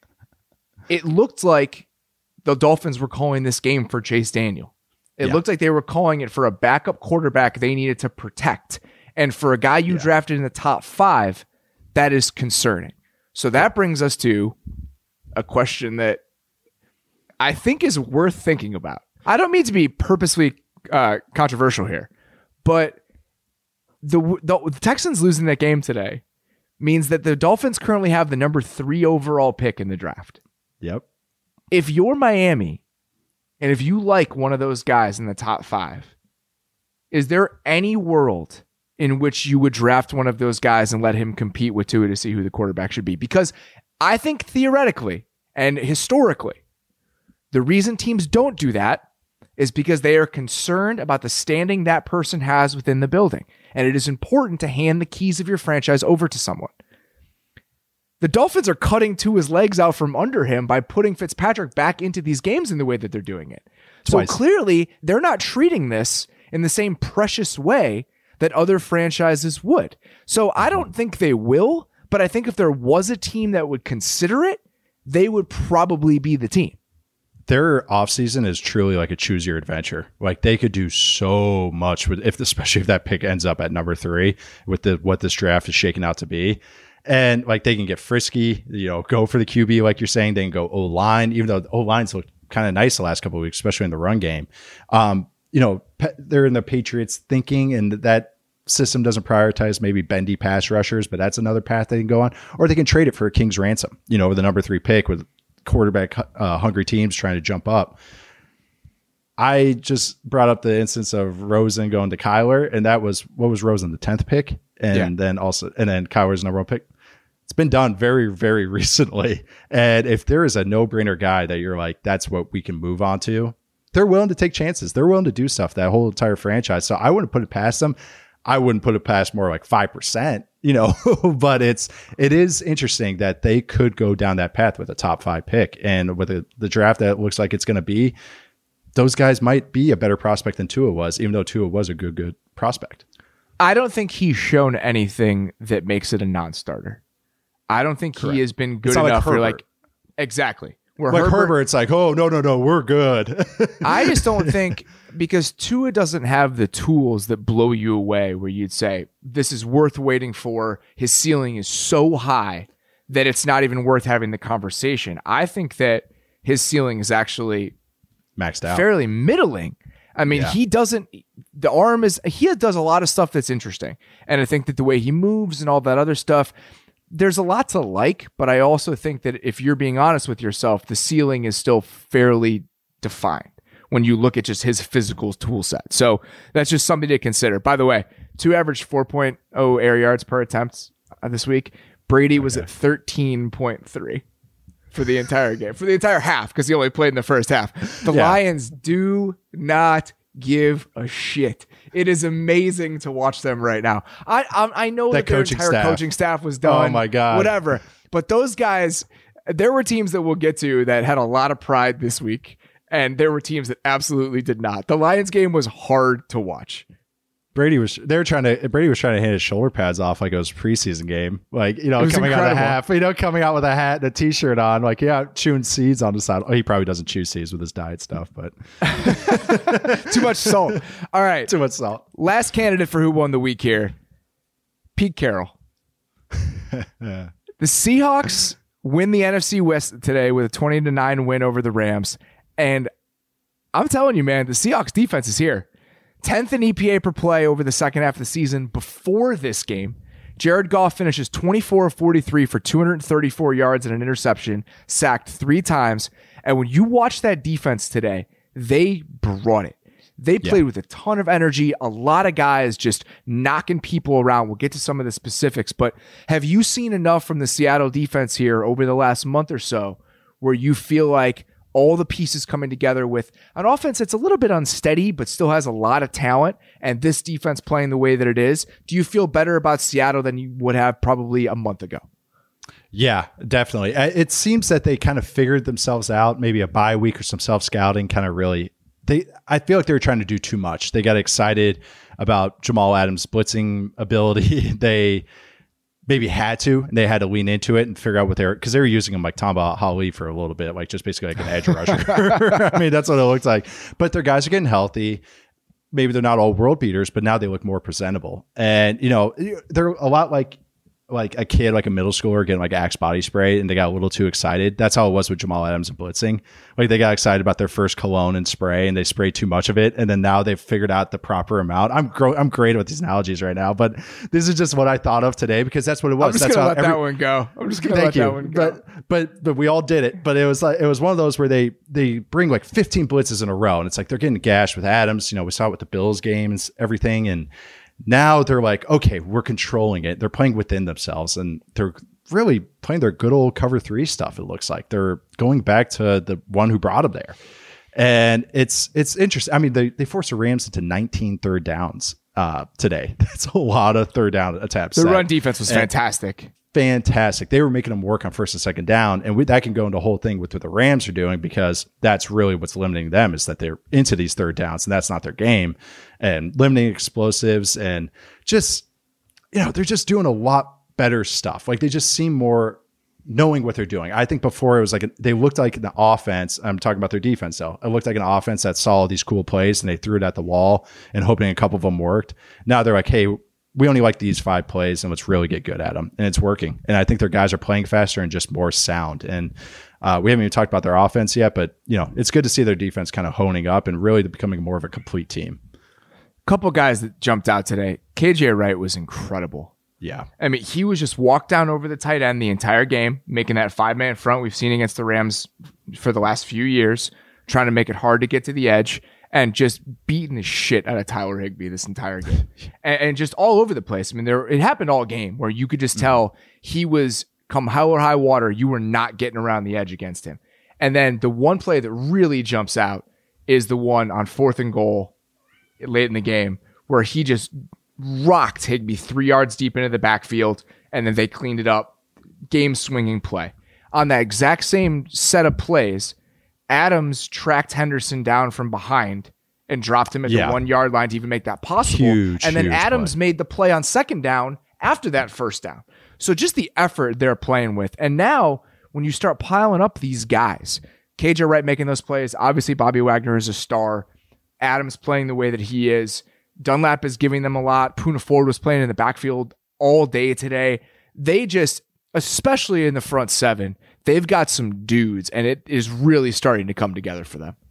It looked like the Dolphins were calling this game for Chase Daniel. It looked like they were calling it for a backup quarterback they needed to protect. And for a guy you drafted in the top 5, that is concerning. So that brings us to a question that I think is worth thinking about. I don't mean to be purposely controversial here, but the Texans losing that game today means that the Dolphins currently have the number 3 overall pick in the draft. Yep. If you're Miami, and if you like one of those guys in the top 5, is there any world in which you would draft one of those guys and let him compete with Tua to see who the quarterback should be? Because I think theoretically and historically, The reason teams don't do that is because they are concerned about the standing that person has within the building. And it is important to hand the keys of your franchise over to someone. The Dolphins are cutting Tua's legs out from under him by putting Fitzpatrick back into these games in the way that they're doing it. Twice. So clearly, they're not treating this in the same precious way that other franchises would. So I don't think they will, but I think if there was a team that would consider it, they would probably be the team. Their offseason is truly like a choose your adventure. Like they could do so much with especially if that pick ends up at number 3 with what this draft is shaking out to be. And like they can get frisky, go for the QB, like you're saying. They can go O-line, even though the O-lines look kind of nice the last couple of weeks, especially in the run game. They're in the Patriots thinking, and that system doesn't prioritize maybe bendy pass rushers, but that's another path they can go on. Or they can trade it for a king's ransom, with the number 3 pick with quarterback hungry teams trying to jump up. I just brought up the instance of Rosen going to Kyler, and that was what was Rosen, the 10th pick, and then Kyler's number 1 pick. It's been done very, very recently. And if there is a no-brainer guy that you're like, that's what we can move on to, they're willing to take chances. They're willing to do stuff, that whole entire franchise. So I wouldn't put it past them. I wouldn't put it past more like 5%, but it is interesting that they could go down that path with a top 5 pick. And with the draft that looks like it's going to be, those guys might be a better prospect than Tua was, even though Tua was a good prospect. I don't think he's shown anything that makes it a non-starter. I don't think he has been good enough for exactly. Where Herbert, it's like, oh, no, we're good. I just don't think, because Tua doesn't have the tools that blow you away where you'd say, this is worth waiting for. His ceiling is so high that it's not even worth having the conversation. I think that his ceiling is actually maxed out, fairly middling. I mean, he does a lot of stuff that's interesting. And I think that the way he moves and all that other stuff, there's a lot to like, but I also think that if you're being honest with yourself, the ceiling is still fairly defined when you look at just his physical tool set. So that's just something to consider. By the way, Tua averaged 4.0 air yards per attempt this week. Brady was at 13.3 for the entire game, for the entire half, because he only played in the first half. The Lions do not give a shit. It is amazing to watch them right now. I know that their entire coaching staff was done. Oh my God. Whatever. But those guys, there were teams that we'll get to that had a lot of pride this week, and there were teams that absolutely did not. The Lions game was hard to watch. Brady was trying to hand his shoulder pads off like it was a preseason game. Like, coming out of the half, coming out with a hat and a t-shirt on, like, chewing seeds on the side. Oh, he probably doesn't chew seeds with his diet stuff, but too much salt. All right. Too much salt. Last candidate for who won the week here, Pete Carroll. The Seahawks win the NFC West today with a 20-9 win over the Rams. And I'm telling you, man, the Seahawks defense is here. 10th in EPA per play over the second half of the season. Before this game, Jared Goff finishes 24 of 43 for 234 yards and an interception, sacked 3 times. And when you watch that defense today, they brought it. They played with a ton of energy, a lot of guys just knocking people around. We'll get to some of the specifics, but have you seen enough from the Seattle defense here over the last month or so where you feel like all the pieces coming together with an offense that's a little bit unsteady, but still has a lot of talent, and this defense playing the way that it is? Do you feel better about Seattle than you would have probably a month ago? Yeah, definitely. It seems that they kind of figured themselves out, maybe a bye week or some self-scouting kind of really. I feel like they were trying to do too much. They got excited about Jamal Adams' blitzing ability. They maybe had to, and they had to lean into it and figure out what because they were using him like Tamba Hali for a little bit, like just basically like an edge rusher. I mean, that's what it looks like. But their guys are getting healthy. Maybe they're not all world beaters, but now they look more presentable. And, they're a lot like a kid, like a middle schooler getting like Axe body spray, and they got a little too excited. That's how it was with Jamal Adams and blitzing. Like they got excited about their first cologne and spray, and they sprayed too much of it. And then now they've figured out the proper amount. I'm great with these analogies right now, but this is just what I thought of today because that's what it was. I'm just going to let that one go. That one go. But we all did it. But it was one of those where they bring like 15 blitzes in a row, and it's like they're getting gashed with Adams. We saw it with the Bills game and everything, and now they're like, okay, we're controlling it. They're playing within themselves, and they're really playing their good old cover 3 stuff. It looks like they're going back to the one who brought them there. And it's interesting. I mean, they forced the Rams into 19 third downs today. That's a lot of third down attempts. The run defense was fantastic. Fantastic. They were making them work on first and second down. And that can go into a whole thing with what the Rams are doing, because that's really what's limiting them, is that they're into these third downs and that's not their game, and limiting explosives, and just, they're just doing a lot better stuff. Like, they just seem more knowing what they're doing. I think before it was like, they looked like the offense. I'm talking about their defense though. It looked like an offense that saw all these cool plays and they threw it at the wall and hoping a couple of them worked. Now they're like, hey, we only like these 5 plays and let's really get good at them. And it's working. And I think their guys are playing faster and just more sound. And we haven't even talked about their offense yet, but it's good to see their defense kind of honing up and really becoming more of a complete team. Couple guys that jumped out today. KJ Wright was incredible. Yeah. I mean, he was just walked down over the tight end the entire game, making that 5-man front we've seen against the Rams for the last few years, trying to make it hard to get to the edge, and just beating the shit out of Tyler Higbee this entire game. and just all over the place. I mean, it happened all game where you could just tell he was, come hell or high water, you were not getting around the edge against him. And then the one play that really jumps out is the one on 4th and goal late in the game where he just rocked Higbee 3 yards deep into the backfield, and then they cleaned it up. Game-swinging play. On that exact same set of plays, Adams tracked Henderson down from behind and dropped him at the 1 yard line to even make that possible. And then Adams made the play on second down after that first down. So just the effort they're playing with. And now when you start piling up these guys, KJ Wright making those plays, obviously Bobby Wagner is a star. Adams playing the way that he is. Dunlap is giving them a lot. Poona Ford was playing in the backfield all day today. They just, especially in the front 7, they've got some dudes, and it is really starting to come together for them.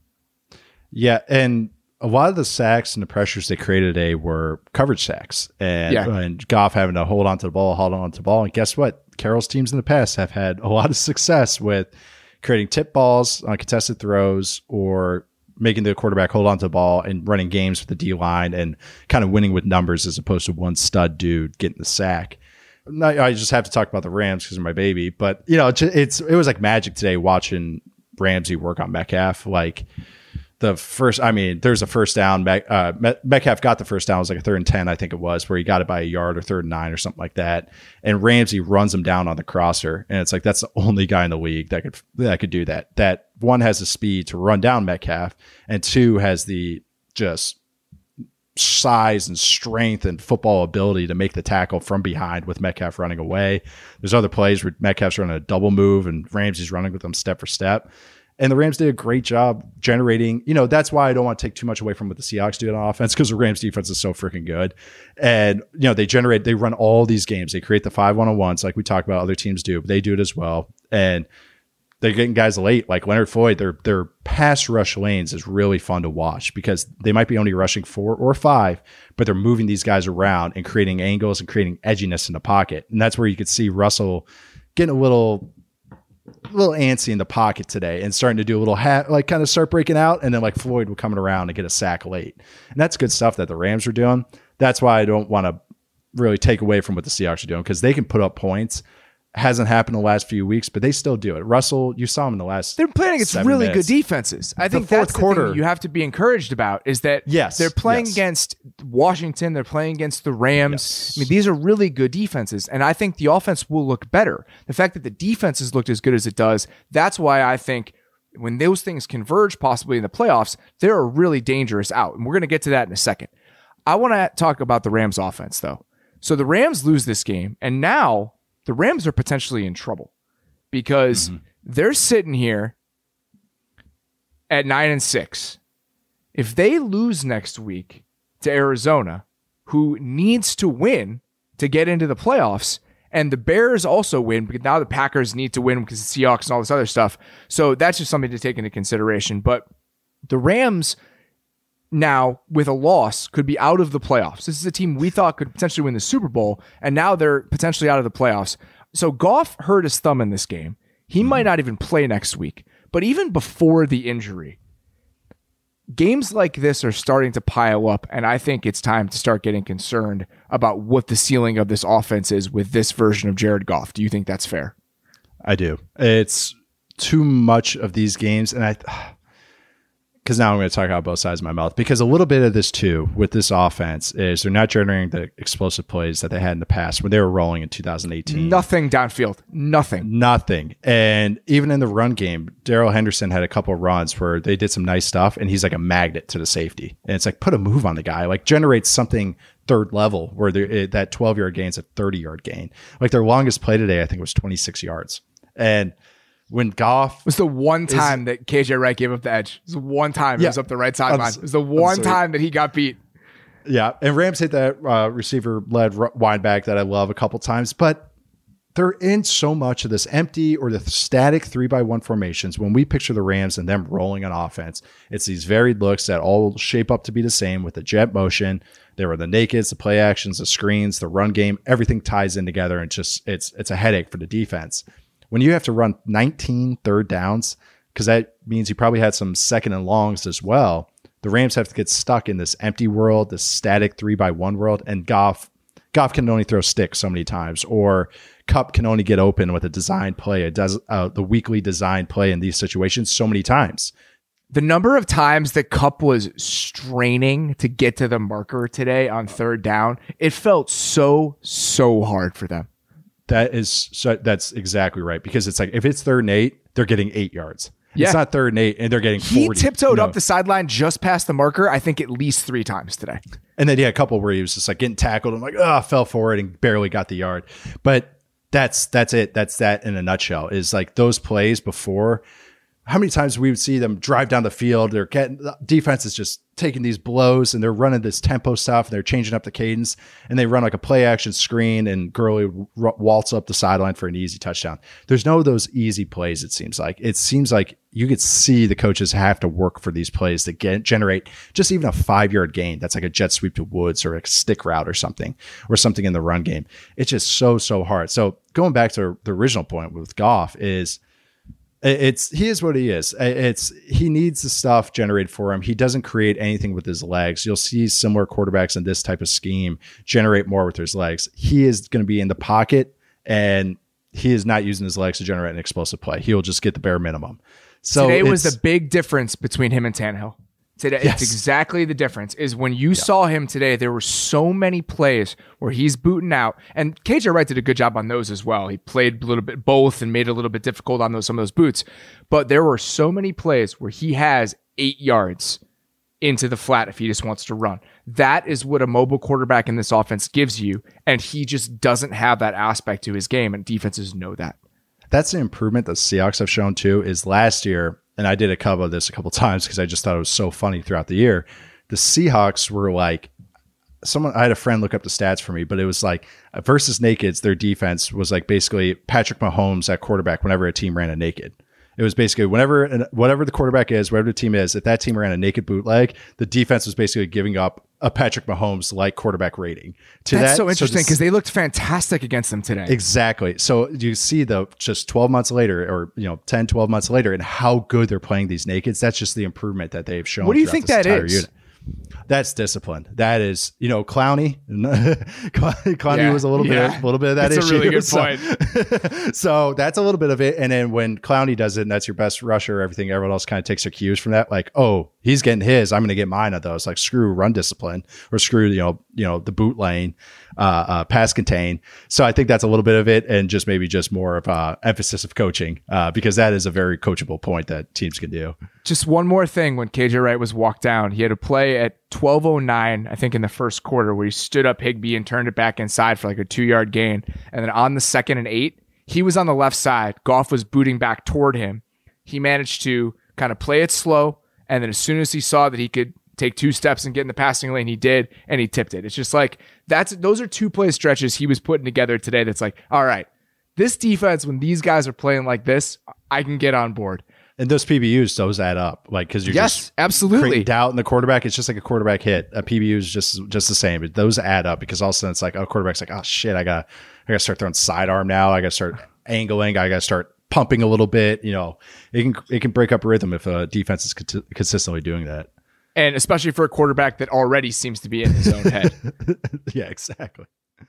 Yeah, and a lot of the sacks and the pressures they created today were coverage sacks, and Goff having to hold on to the ball. And guess what? Carroll's teams in the past have had a lot of success with creating tip balls on contested throws, or making the quarterback hold on to the ball and running games with the D-line and kind of winning with numbers as opposed to one stud dude getting the sack. I just have to talk about the Rams because they're my baby, but it was like magic today watching Ramsey work on Metcalf. Like there's a first down. Metcalf got the first down. It was like a 3rd and 10, I think it was, where he got it by a yard, or 3rd and 9 or something like that. And Ramsey runs him down on the crosser. And it's like, that's the only guy in the league that could do that. That one has the speed to run down Metcalf, and 2 has the just size and strength and football ability to make the tackle from behind with Metcalf running away. There's other plays where Metcalf's running a double move and Ramsey's running with them step for step. And the Rams did a great job generating, that's why I don't want to take too much away from what the Seahawks do on offense, because the Rams defense is so freaking good. And, they run all these games. They create the 5 1-on-1s like we talk about other teams do, but they do it as well. And they're getting guys late, like Leonard Floyd. Their pass rush lanes is really fun to watch, because they might be only rushing 4 or 5, but they're moving these guys around and creating angles and creating edginess in the pocket. And that's where you could see Russell getting a little antsy in the pocket today and starting to do a little kind of start breaking out. And then like Floyd would coming around and get a sack late. And that's good stuff that the Rams are doing. That's why I don't want to really take away from what the Seahawks are doing, because they can put up points. Hasn't happened in the last few weeks, but they still do it. Russell, you saw him in the last. They're playing against really good defenses. I think that's the thing you have to be encouraged about, is that they're playing against Washington. They're playing against the Rams. Yes. I mean, these are really good defenses, and I think the offense will look better. The fact that the defense has looked as good as it does, that's why I think when those things converge possibly in the playoffs, they're a really dangerous out. And we're going to get to that in a second. I want to talk about the Rams offense, though. So the Rams lose this game, and now the Rams are potentially in trouble, because they're sitting here at 9-6. If they lose next week to Arizona, who needs to win to get into the playoffs, and the Bears also win, because now the Packers need to win because the Seahawks and all this other stuff. So that's just something to take into consideration. But the Rams now, with a loss, could be out of the playoffs. This is a team we thought could potentially win the Super Bowl, and now they're potentially out of the playoffs. So Goff hurt his thumb in this game. He might not even play next week. But even before the injury, games like this are starting to pile up, and I think it's time to start getting concerned about what the ceiling of this offense is with this version of Jared Goff. Do you think that's fair? I do. It's too much of these games, and because now I'm going to talk about both sides of my mouth, because a little bit of this too with this offense is they're not generating the explosive plays that they had in the past when they were rolling in 2018. Nothing downfield. Nothing. And even in the run game, Darrell Henderson had a couple of runs where they did some nice stuff, and he's like a magnet to the safety. And it's like, put a move on the guy, like generate something third level where that 12-yard gain is a 30-yard gain. Like their longest play today, I think, was 26 yards. And when Goff... It was the one time that KJ Wright gave up the edge. It was the one time he was up the right sideline. It was the one time that he got beat. Yeah, and Rams hit that receiver-led wind back that I love a couple times, but they're in so much of this empty or the static 3-by-1 formations. When we picture the Rams and them rolling on offense, it's these varied looks that all shape up to be the same with the jet motion. There were the nakeds, the play actions, the screens, the run game. Everything ties in together, and it's a headache for the defense. When you have to run 19 third downs, because that means you probably had some second and longs as well, the Rams have to get stuck in this empty world, this static 3-by-1 world, and Goff can only throw sticks so many times, or Kupp can only get open with a design play. It does the weekly design play in these situations so many times. The number of times that Kupp was straining to get to the marker today on third down, it felt so hard for them. That's exactly right, because it's like if it's 3rd and 8, they're getting 8 yards. Yeah. It's not 3rd and 8, and they're getting 40. He tiptoed up the sideline just past the marker, I think at least 3 times today. And then he had a couple where he was just like getting tackled and like, fell forward and barely got the yard. But that's it. That's that in a nutshell, is like those plays before. How many times we would see them drive down the field, the defense is just taking these blows and they're running this tempo stuff and they're changing up the cadence, and they run like a play action screen and Gurley waltz up the sideline for an easy touchdown. There's no of those easy plays. It seems like you could see the coaches have to work for these plays to generate just even a 5-yard gain. That's like a jet sweep to Woods or a stick route or something in the run game. It's just so hard. So going back to the original point with Goff is, he is what he is. He needs the stuff generated for him. He doesn't create anything with his legs. You'll see similar quarterbacks in this type of scheme generate more with his legs. He is going to be in the pocket, and he is not using his legs to generate an explosive play. He will just get the bare minimum. So today was the big difference between him and Tannehill. Today, yes. It's exactly the difference. Is when you saw him today, there were so many plays where he's booting out, and KJ Wright did a good job on those as well. He played a little bit both and made it a little bit difficult on some of those boots. But there were so many plays where he has 8 yards into the flat if he just wants to run. That is what a mobile quarterback in this offense gives you, and he just doesn't have that aspect to his game, and defenses know that. That's the improvement that Seahawks have shown too. Is last year, and I did a cover of this a couple times because I just thought it was so funny throughout the year. The Seahawks were like, I had a friend look up the stats for me, but it was like versus nakeds, their defense was like basically Patrick Mahomes at quarterback whenever a team ran a naked. It was basically whatever the quarterback is, whatever the team is, if that team ran a naked bootleg, the defense was basically giving up a Patrick Mahomes like quarterback rating. That's so interesting because they looked fantastic against them today. Exactly. So you see though, just 12 months later, or 10, 12 months later, and how good they're playing these nakeds. That's just the improvement that they've shown. What do you think that is? Unit. That's discipline. That is, Clowney. Clowney was a little bit of that issue. That's a really good point. So that's a little bit of it. And then when Clowney does it, and that's your best rusher, everyone else kind of takes their cues from that. Like, oh, he's getting his, I'm going to get mine of those. Like, screw run discipline, or screw the boot lane, pass contain. So I think that's a little bit of it, and just maybe just more of emphasis of coaching, because that is a very coachable point that teams can do. Just one more thing. When KJ Wright was walked down, he had a play at 12:09, I think in the first quarter, where he stood up Higbee and turned it back inside for like a 2-yard gain. And then on the 2nd and 8, he was on the left side. Goff was booting back toward him. He managed to kind of play it slow. And then as soon as he saw that he could take 2 steps and get in the passing lane, he did, and he tipped it. It's just like, those are 2 play stretches he was putting together today. That's like, all right, this defense, when these guys are playing like this, I can get on board. And those PBUs, those add up, like, because you're just absolutely creating doubt in the quarterback. It's just like a quarterback hit. A PBU is just the same, but those add up, because all of a sudden it's like, quarterback's like, oh shit, I gotta start throwing sidearm now. I gotta start angling. I gotta start pumping a little bit. It can break up rhythm if a defense is consistently doing that. And especially for a quarterback that already seems to be in his own head. Yeah, exactly.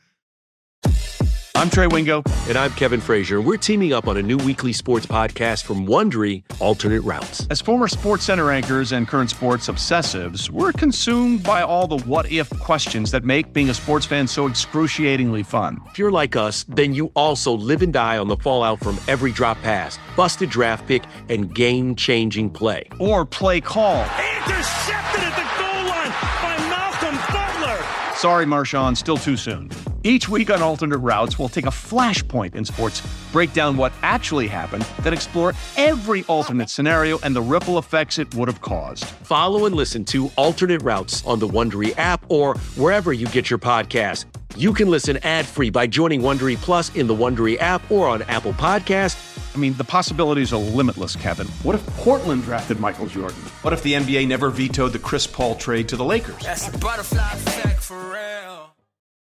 I'm Trey Wingo. And I'm Kevin Frazier. We're teaming up on a new weekly sports podcast from Wondery, Alternate Routes. As former Sports Center anchors and current sports obsessives, we're consumed by all the what-if questions that make being a sports fan so excruciatingly fun. If you're like us, then you also live and die on the fallout from every drop pass, busted draft pick, and game-changing play. Or play call. Intercepted at the goal line by Malcolm Butler. Sorry, Marshawn, still too soon. Each week on Alternate Routes, we'll take a flashpoint in sports, break down what actually happened, then explore every alternate scenario and the ripple effects it would have caused. Follow and listen to Alternate Routes on the Wondery app or wherever you get your podcast. You can listen ad-free by joining Wondery Plus in the Wondery app or on Apple Podcasts. I mean, the possibilities are limitless, Kevin. What if Portland drafted Michael Jordan? What if the NBA never vetoed the Chris Paul trade to the Lakers? That's a butterfly effect for real.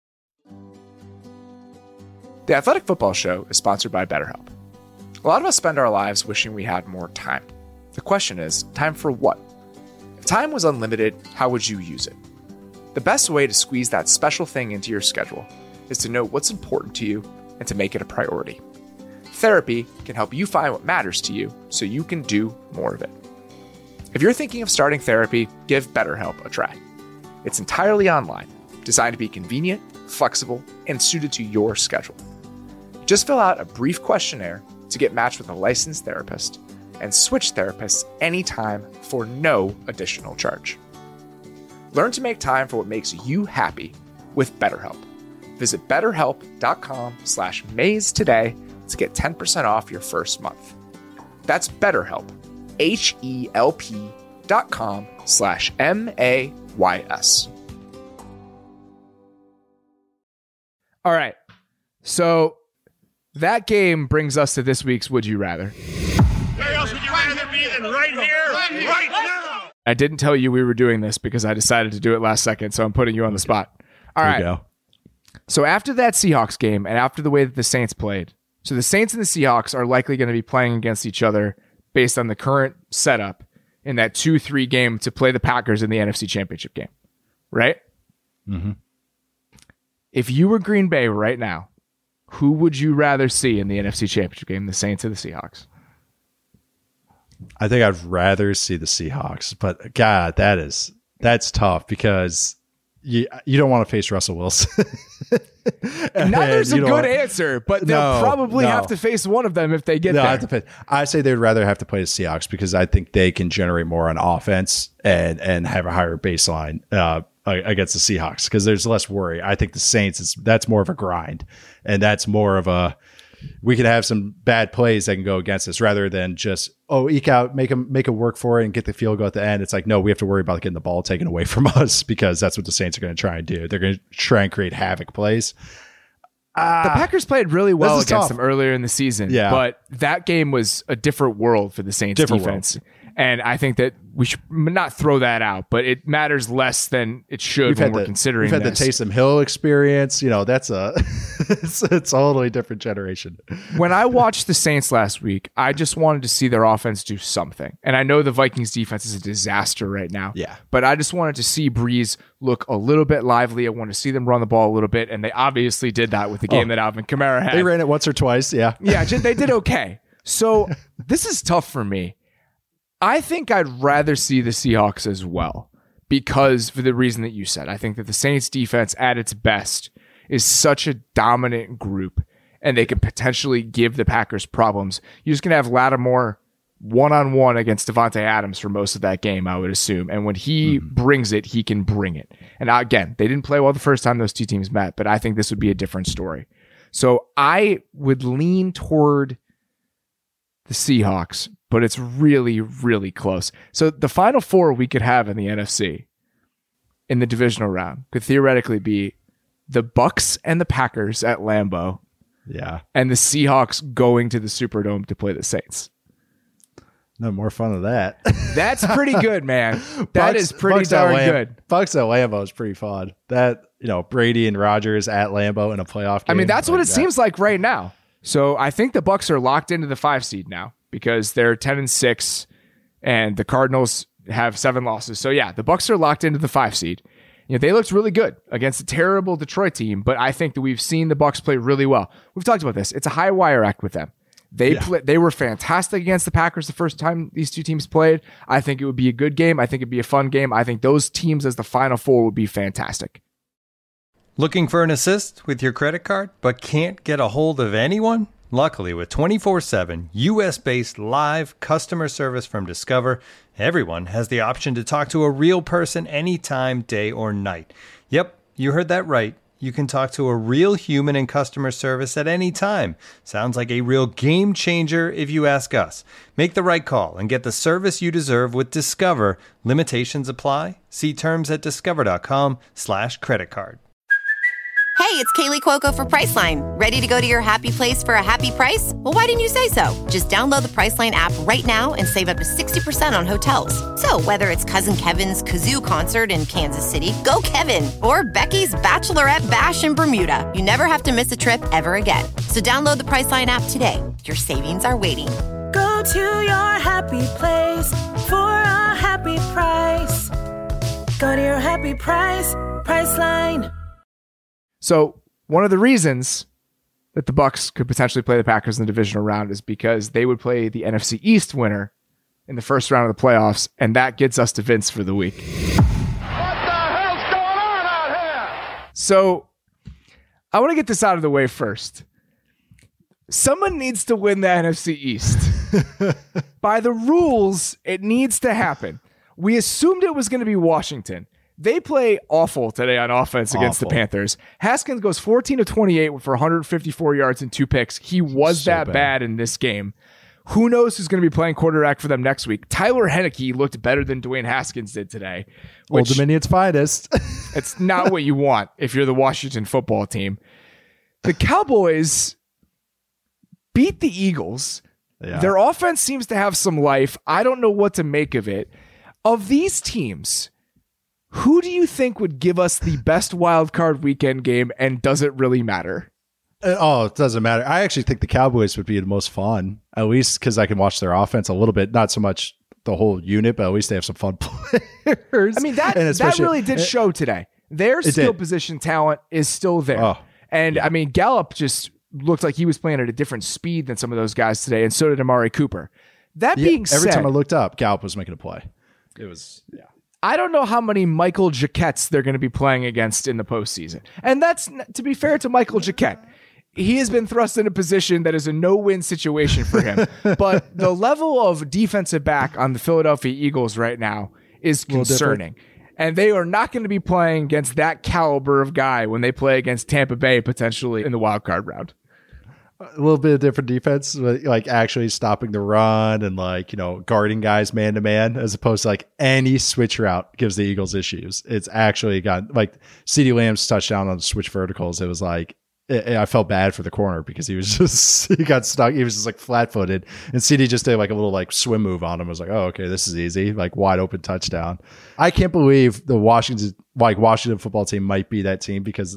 The Athletic Football Show is sponsored by BetterHelp. A lot of us spend our lives wishing we had more time. The question is, time for what? If time was unlimited, how would you use it? The best way to squeeze that special thing into your schedule is to know what's important to you and to make it a priority. Therapy can help you find what matters to you so you can do more of it. If you're thinking of starting therapy, give BetterHelp a try. It's entirely online, designed to be convenient, flexible, and suited to your schedule. Just fill out a brief questionnaire to get matched with a licensed therapist and switch therapists anytime for no additional charge. Learn to make time for what makes you happy with BetterHelp. Visit betterhelp.com/maze today to get 10% off your first month. That's BetterHelp, HELP.com/MAYS. All right. So that game brings us to this week's Would You Rather. Where else would you rather be than right here, right now? I didn't tell you we were doing this because I decided to do it last second, so I'm putting you on the spot. All right. There you go. So after that Seahawks game and after the way that the Saints played, so the Saints and the Seahawks are likely going to be playing against each other based on the current setup in that 2-3 game to play the Packers in the NFC Championship game, right? Mm-hmm. If you were Green Bay right now, who would you rather see in the NFC Championship game, the Saints or the Seahawks? I think I'd rather see the Seahawks, but God, that's tough because you don't want to face Russell Wilson. Now there's a good answer, but they'll probably have to face one of them if they get there. I say they'd rather have to play the Seahawks because I think they can generate more on offense and have a higher baseline against the Seahawks because there's less worry. I think the Saints that's more of a grind, and that's more of a we could have some bad plays that can go against us rather than just eke out, make them work for it and get the field goal at the end. It's like, no, we have to worry about getting the ball taken away from us because that's what the Saints are going to try and do. They're going to try and create havoc plays. The Packers played really well against them earlier in the season, but that game was a different world for the Saints defense. And I think that we should not throw that out, but it matters less than it should when we're considering We've had the Taysom Hill experience. You know, that's it's a totally different generation. When I watched the Saints last week, I just wanted to see their offense do something. And I know the Vikings defense is a disaster right now. Yeah. But I just wanted to see Breeze look a little bit lively. I want to see them run the ball a little bit. And they obviously did that with the game that Alvin Kamara had. They ran it once or twice. Yeah. Yeah, they did okay. So this is tough for me. I think I'd rather see the Seahawks as well because for the reason that you said. I think that the Saints defense at its best is such a dominant group and they can potentially give the Packers problems. You're just going to have Lattimore one-on-one against Devontae Adams for most of that game, I would assume. And when he brings it, he can bring it. And again, they didn't play well the first time those two teams met, but I think this would be a different story. So I would lean toward the Seahawks, but it's really, really close. So the final four we could have in the NFC in the divisional round could theoretically be the Bucks and the Packers at Lambeau. Yeah. And the Seahawks going to the Superdome to play the Saints. No more fun of that. That's pretty good, man. That is pretty darn good. Bucks at Lambeau is pretty fun. That, Brady and Rodgers at Lambeau in a playoff game. I mean, that's what it seems like right now. So I think the Bucks are locked into the 5 seed now because they're 10-6 and the Cardinals have 7 losses. So yeah, the Bucs are locked into the 5 seed. They looked really good against a terrible Detroit team, but I think that we've seen the Bucs play really well. We've talked about this. It's a high wire act with them. They were fantastic against the Packers the first time these two teams played. I think it would be a good game. I think it'd be a fun game. I think those teams as the Final Four would be fantastic. Looking for an assist with your credit card, but can't get a hold of anyone? Luckily, with 24/7 U.S.-based live customer service from Discover, everyone has the option to talk to a real person anytime, day or night. Yep, you heard that right. You can talk to a real human in customer service at any time. Sounds like a real game changer if you ask us. Make the right call and get the service you deserve with Discover. Limitations apply. See terms at discover.com/creditcard. Hey, it's Kaylee Cuoco for Priceline. Ready to go to your happy place for a happy price? Well, why didn't you say so? Just download the Priceline app right now and save up to 60% on hotels. So whether it's Cousin Kevin's Kazoo Concert in Kansas City, go Kevin, or Becky's Bachelorette Bash in Bermuda, you never have to miss a trip ever again. So download the Priceline app today. Your savings are waiting. Go to your happy place for a happy price. Go to your happy price, Priceline. So one of the reasons that the Bucs could potentially play the Packers in the divisional round is because they would play the NFC East winner in the first round of the playoffs, and that gets us to Vince for the week. What the hell's going on out here? So I want to get this out of the way first. Someone needs to win the NFC East. By the rules, it needs to happen. We assumed it was going to be Washington. They play awful today on offense against the Panthers. Haskins goes 14 of 28 for 154 yards and 2 picks. He was so bad in this game. Who knows who's going to be playing quarterback for them next week? Tyler Henneke looked better than Dwayne Haskins did today. Old Dominion's finest. It's not what you want if you're the Washington football team. The Cowboys beat the Eagles. Yeah. Their offense seems to have some life. I don't know what to make of it. Of these teams, who do you think would give us the best wild card weekend game, and does it really matter? Oh, it doesn't matter. I actually think the Cowboys would be the most fun, at least because I can watch their offense a little bit. Not so much the whole unit, but at least they have some fun players. I mean, that really did show today. Their skill position talent is still there. Oh, and I mean, Gallup just looked like he was playing at a different speed than some of those guys today, and so did Amari Cooper. That being said, every time I looked up, Gallup was making a play. It was, I don't know how many Michael Jacquettes they're going to be playing against in the postseason. And that's, to be fair to Michael Jacquette, he has been thrust in a position that is a no-win situation for him. But the level of defensive back on the Philadelphia Eagles right now is concerning. And they are not going to be playing against that caliber of guy when they play against Tampa Bay potentially in the wild card round. A little bit of different defense, like actually stopping the run and guarding guys man to man, as opposed to like any switch route gives the Eagles issues. It's actually got like CeeDee Lamb's touchdown on the switch verticals. It was like, I felt bad for the corner because he got stuck. He was just like flat footed, and CeeDee just did like a little like swim move on him. I was like, oh, okay, this is easy, like wide open touchdown. I can't believe the Washington football team might be that team because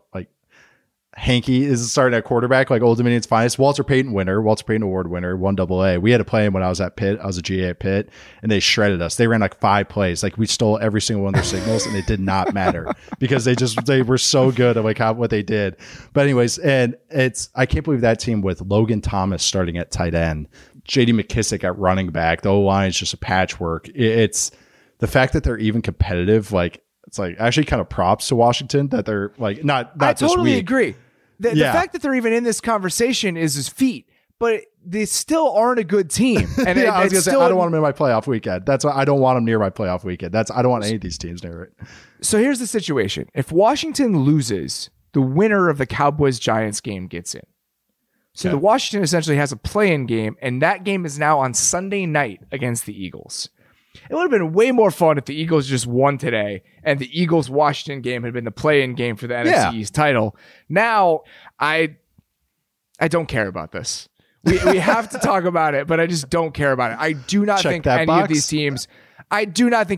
Hanky is starting at quarterback, like Old Dominion's finest. Walter Payton Award winner, 1AA. We had to play him when I was at Pitt. I was a GA at Pitt, and they shredded us. They ran like 5 plays. Like we stole every single one of their signals, and it did not matter because they were so good at like what they did. But anyways, and I can't believe that team with Logan Thomas starting at tight end, JD McKissick at running back. The O-line is just a patchwork. It's the fact that they're even competitive. Like it's like actually kind of props to Washington that they're like not. I totally agree. The fact that they're even in this conversation is his feat, but they still aren't a good team. And I was going to say, I don't want them in my playoff weekend. That's why I don't want them near my playoff weekend. I don't want any of these teams near it. So here's the situation. If Washington loses, the winner of the Cowboys-Giants game gets in. So the Washington essentially has a play-in game, and that game is now on Sunday night against the Eagles. It would have been way more fun if the Eagles just won today and the Eagles-Washington game had been the play-in game for the NFC East title. Now, I don't care about this. We have to talk about it, but I just don't care about it. I do not think any of these teams, no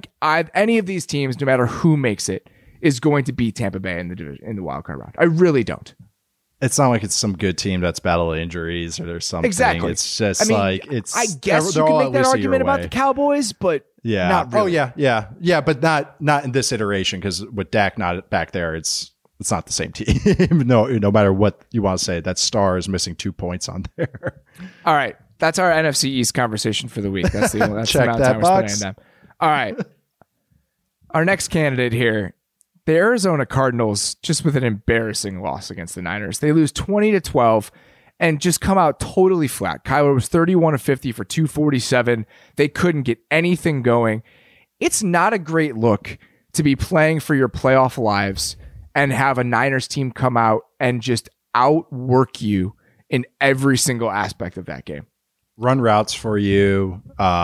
matter who makes it, is going to beat Tampa Bay in the wild card round. I really don't. It's not like it's some good team that's battling injuries or there's something. Exactly. It's just I guess you can make that argument about the Cowboys, but Yeah. Not really. Oh yeah. But not in this iteration, because with Dak not back there, it's not the same team. No matter what you want to say, that star is missing 2 points on there. All right. That's our NFC East conversation for the week. That's the amount of Check time that we're box. spending on them. All right. Our next candidate here, the Arizona Cardinals, just with an embarrassing loss against the Niners. They lose 20-12 and just come out totally flat. Kyler was 31 of 50 for 247. They couldn't get anything going. It's not a great look to be playing for your playoff lives and have a Niners team come out and just outwork you in every single aspect of that game. Run routes for you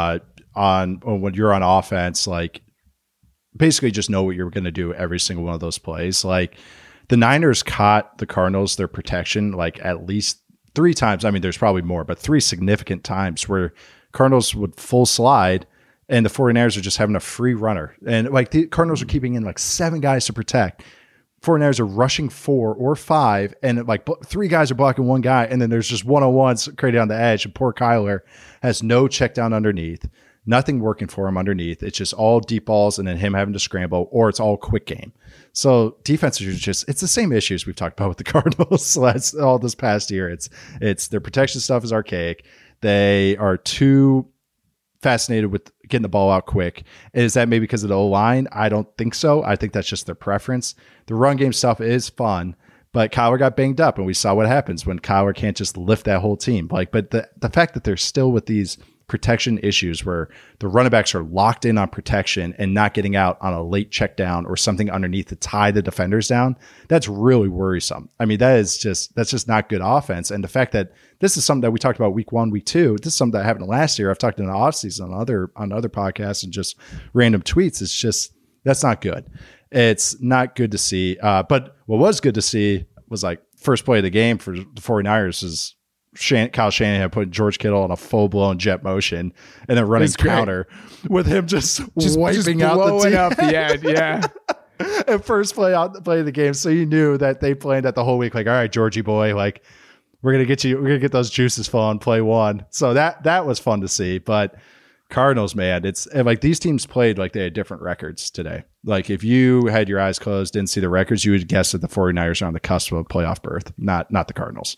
when you're on offense, like basically just know what you're going to do every single one of those plays. Like the Niners caught the Cardinals their protection like at least 3 times. I mean, there's probably more, but 3 significant times where Cardinals would full slide and the 49ers are just having a free runner. And like the Cardinals are keeping in like 7 guys to protect. 49ers are rushing 4 or 5, and like 3 guys are blocking 1 guy, and then there's just one-on-ones created on the edge, and poor Kyler has no check down underneath, nothing working for him underneath. It's just all deep balls and then him having to scramble, or it's all quick game. So defenses are just, it's the same issues we've talked about with the Cardinals. So that's all this past year. It's their protection stuff is archaic. They are too fascinated with getting the ball out quick. Is that maybe because of the O-line? I don't think so. I think that's just their preference. The run game stuff is fun, but Kyler got banged up, and we saw what happens when Kyler can't just lift that whole team. Like, but the fact that they're still with these protection issues where the running backs are locked in on protection and not getting out on a late check down or something underneath to tie the defenders down, that's really worrisome. I mean, that's just not good offense. And the fact that this is something that we talked about week 1, week 2, this is something that happened last year. I've talked in the offseason on other podcasts and just random tweets. It's just, that's not good. It's not good to see. But what was good to see was like first play of the game for the 49ers is Kyle Shanahan put George Kittle on a full-blown jet motion and then running counter with him just wiping out the team. Up the end, yeah. And first play of the game, so you knew that they planned that the whole week. Like, all right, Georgie boy, like we're gonna get those juices flowing. Play 1, so that was fun to see. But Cardinals, man, it's like these teams played like they had different records today. Like if you had your eyes closed, didn't see the records, you would guess that the 49ers are on the cusp of a playoff berth, not the Cardinals.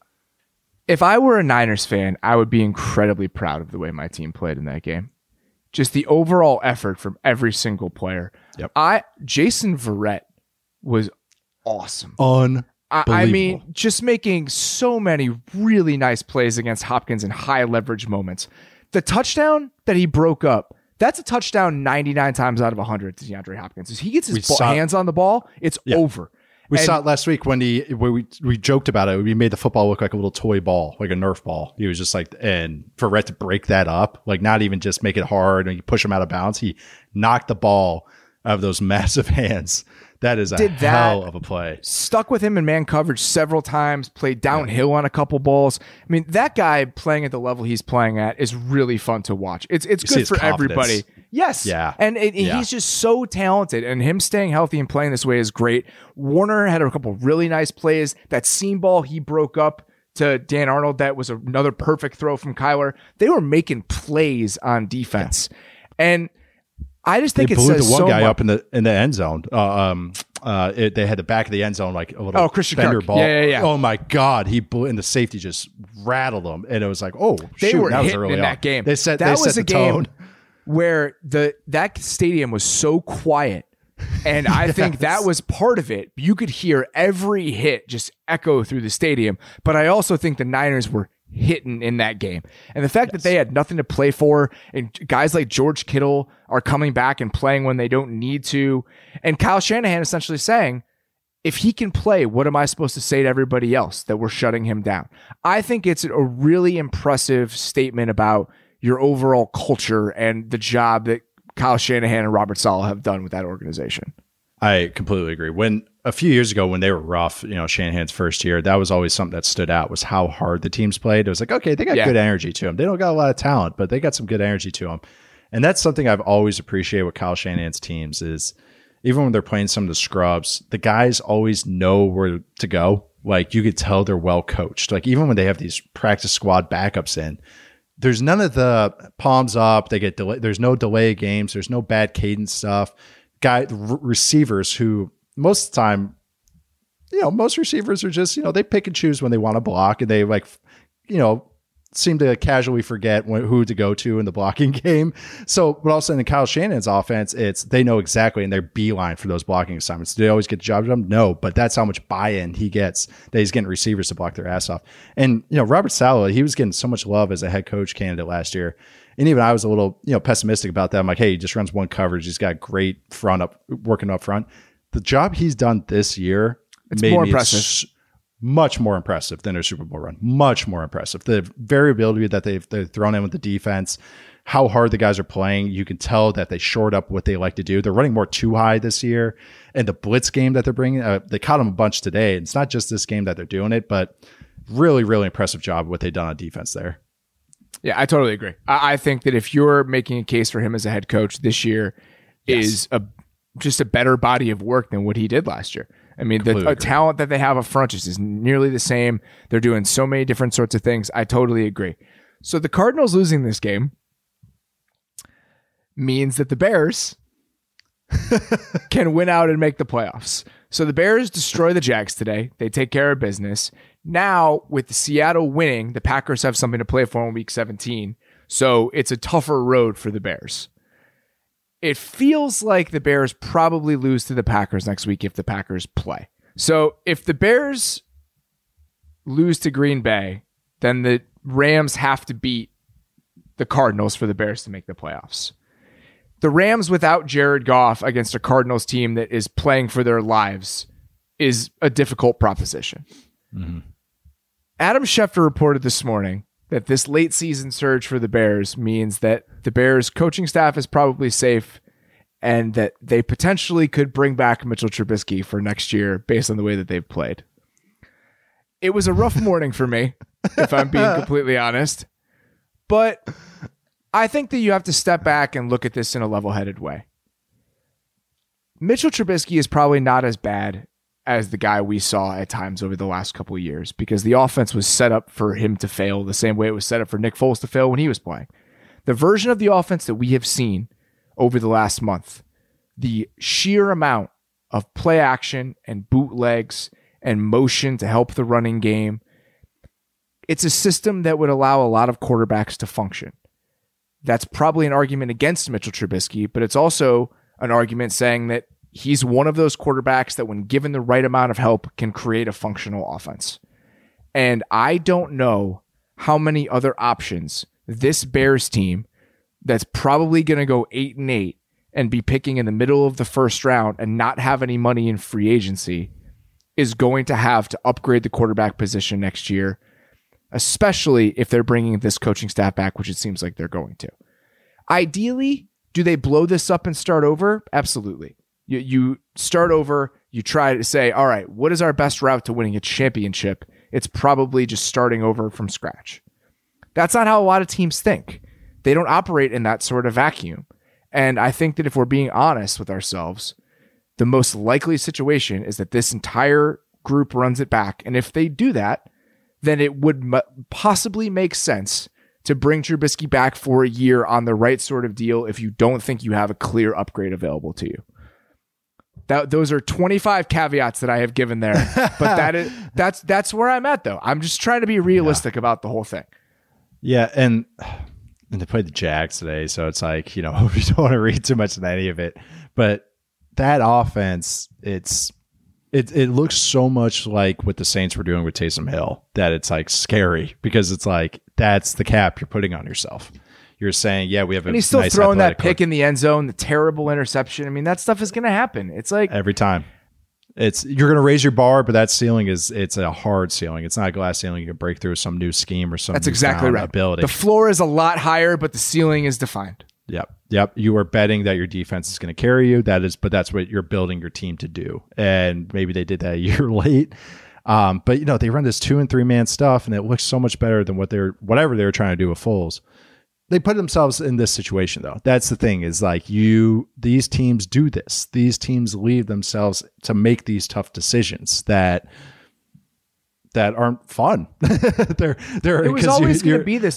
If I were a Niners fan, I would be incredibly proud of the way my team played in that game. Just the overall effort from every single player. Yep. Jason Verrett was awesome. Unbelievable. I mean, just making so many really nice plays against Hopkins in high leverage moments. The touchdown that he broke up, that's a touchdown 99 times out of 100 to DeAndre Hopkins. As he gets his hands on the ball, it's over. We saw it last week when we joked about it. We made the football look like a little toy ball, like a Nerf ball. He was just like, and for Rhett to break that up, like not even just make it hard and you push him out of bounds, he knocked the ball out of those massive hands. That is a hell of a play. Stuck with him in man coverage several times, played downhill on a couple balls. I mean, that guy playing at the level he's playing at is really fun to watch. It's good for everybody. Yes. Yeah. And he's just so talented, and him staying healthy and playing this way is great. Warner had a couple really nice plays. That seam ball he broke up to Dan Arnold, that was another perfect throw from Kyler. They were making plays on defense. Yeah. And I just think it says so much. They blew the one guy up in the end zone. They had the back of the end zone like a little Christian fender Kirk. ball. Yeah. Oh my God, he blew, and the safety just rattled him, and it was like, oh, they were that was hitting early in on. that game. They set that was the a game tone. Where that stadium was so quiet, and I think that was part of it. You could hear every hit just echo through the stadium, but I also think the Niners were hitting in that game. And the fact that they had nothing to play for, and guys like George Kittle are coming back and playing when they don't need to, and Kyle Shanahan essentially saying, if he can play, what am I supposed to say to everybody else that we're shutting him down? I think it's a really impressive statement about your overall culture and the job that Kyle Shanahan and Robert Saleh have done with that organization. I completely agree. When a few years ago, when they were rough, Shanahan's first year, that was always something that stood out, was how hard the teams played. It was like, okay, they got good energy to them. They don't got a lot of talent, but they got some good energy to them. And that's something I've always appreciated with Kyle Shanahan's teams is even when they're playing some of the scrubs, the guys always know where to go. Like you could tell they're well coached. Like even when they have these practice squad backups in, there's none of the palms up. They get delay. There's no delay games. There's no bad cadence stuff. Receivers who most of the time, most receivers are just, they pick and choose when they want to block, and they seem to casually forget who to go to in the blocking game. So, but all of a sudden in Kyle Shanahan's offense, they know exactly, and they're beeline for those blocking assignments. Do they always get the job done? No, but that's how much buy-in he gets, that he's getting receivers to block their ass off. And, Robert Saleh, he was getting so much love as a head coach candidate last year. And even I was a little, pessimistic about that. I'm like, hey, he just runs one coverage. He's got great working up front. The job he's done this year, it's more impressive. Much more impressive than their Super Bowl run. Much more impressive. The variability that they've thrown in with the defense, how hard the guys are playing. You can tell that they shored up what they like to do. They're running more too high this year. And the blitz game that they're bringing, they caught them a bunch today. It's not just this game that they're doing it, but really, really impressive job what they've done on defense there. Yeah, I totally agree. I think that if you're making a case for him as a head coach this year, is just a better body of work than what he did last year. I mean, the talent that they have up front just is nearly the same. They're doing so many different sorts of things. I totally agree. So the Cardinals losing this game means that the Bears can win out and make the playoffs. So the Bears destroy the Jags today. They take care of business. Now, with Seattle winning, the Packers have something to play for in week 17. So it's a tougher road for the Bears. It feels like the Bears probably lose to the Packers next week if the Packers play. So if the Bears lose to Green Bay, then the Rams have to beat the Cardinals for the Bears to make the playoffs. The Rams without Jared Goff against a Cardinals team that is playing for their lives is a difficult proposition. Mm-hmm. Adam Schefter reported this morning that this late season surge for the Bears means that the Bears coaching staff is probably safe and that they potentially could bring back Mitchell Trubisky for next year based on the way that they've played. It was a rough morning for me, if I'm being completely honest, but I think that you have to step back and look at this in a level-headed way. Mitchell Trubisky is probably not as bad as the guy we saw at times over the last couple of years, because the offense was set up for him to fail the same way it was set up for Nick Foles to fail when he was playing. The version of the offense that we have seen over the last month, the sheer amount of play action and bootlegs and motion to help the running game, it's a system that would allow a lot of quarterbacks to function. That's probably an argument against Mitchell Trubisky, but it's also an argument saying that he's one of those quarterbacks that when given the right amount of help can create a functional offense. And I don't know how many other options this Bears team that's probably going to go 8-8 and be picking in the middle of the first round and not have any money in free agency is going to have to upgrade the quarterback position next year, especially if they're bringing this coaching staff back, which it seems like they're going to. Ideally, do they blow this up and start over? Absolutely. You start over, you try to say, all right, what is our best route to winning a championship? It's probably just starting over from scratch. That's not how a lot of teams think. They don't operate in that sort of vacuum. And I think that if we're being honest with ourselves, the most likely situation is that this entire group runs it back. And if they do that, then it would possibly make sense to bring Trubisky back for a year on the right sort of deal if you don't think you have a clear upgrade available to you. Those are 25 caveats that I have given there, but that's where I'm at though. I'm just trying to be realistic about the whole thing. Yeah, and they played the Jags today, so it's like, we don't want to read too much into any of it. But that offense, it looks so much like what the Saints were doing with Taysom Hill that it's like scary, because it's like that's the cap you're putting on yourself. You're saying, yeah, we have a and he's still nice throwing that athletic pick in the end zone, the terrible interception. I mean, that stuff is going to happen. It's like every time. You're going to raise your bar, but that ceiling it's a hard ceiling. It's not a glass ceiling. You can break through some new scheme or some. That's exactly right. Ability. The floor is a lot higher, but the ceiling is defined. Yep. You are betting that your defense is going to carry you. But that's what you're building your team to do. And maybe they did that a year late. But they run this 2 and 3 man stuff, and it looks so much better than whatever they were trying to do with Foles. They put themselves in this situation, though. That's the thing, is like these teams do this. These teams leave themselves to make these tough decisions that aren't fun. It was always going to be this way.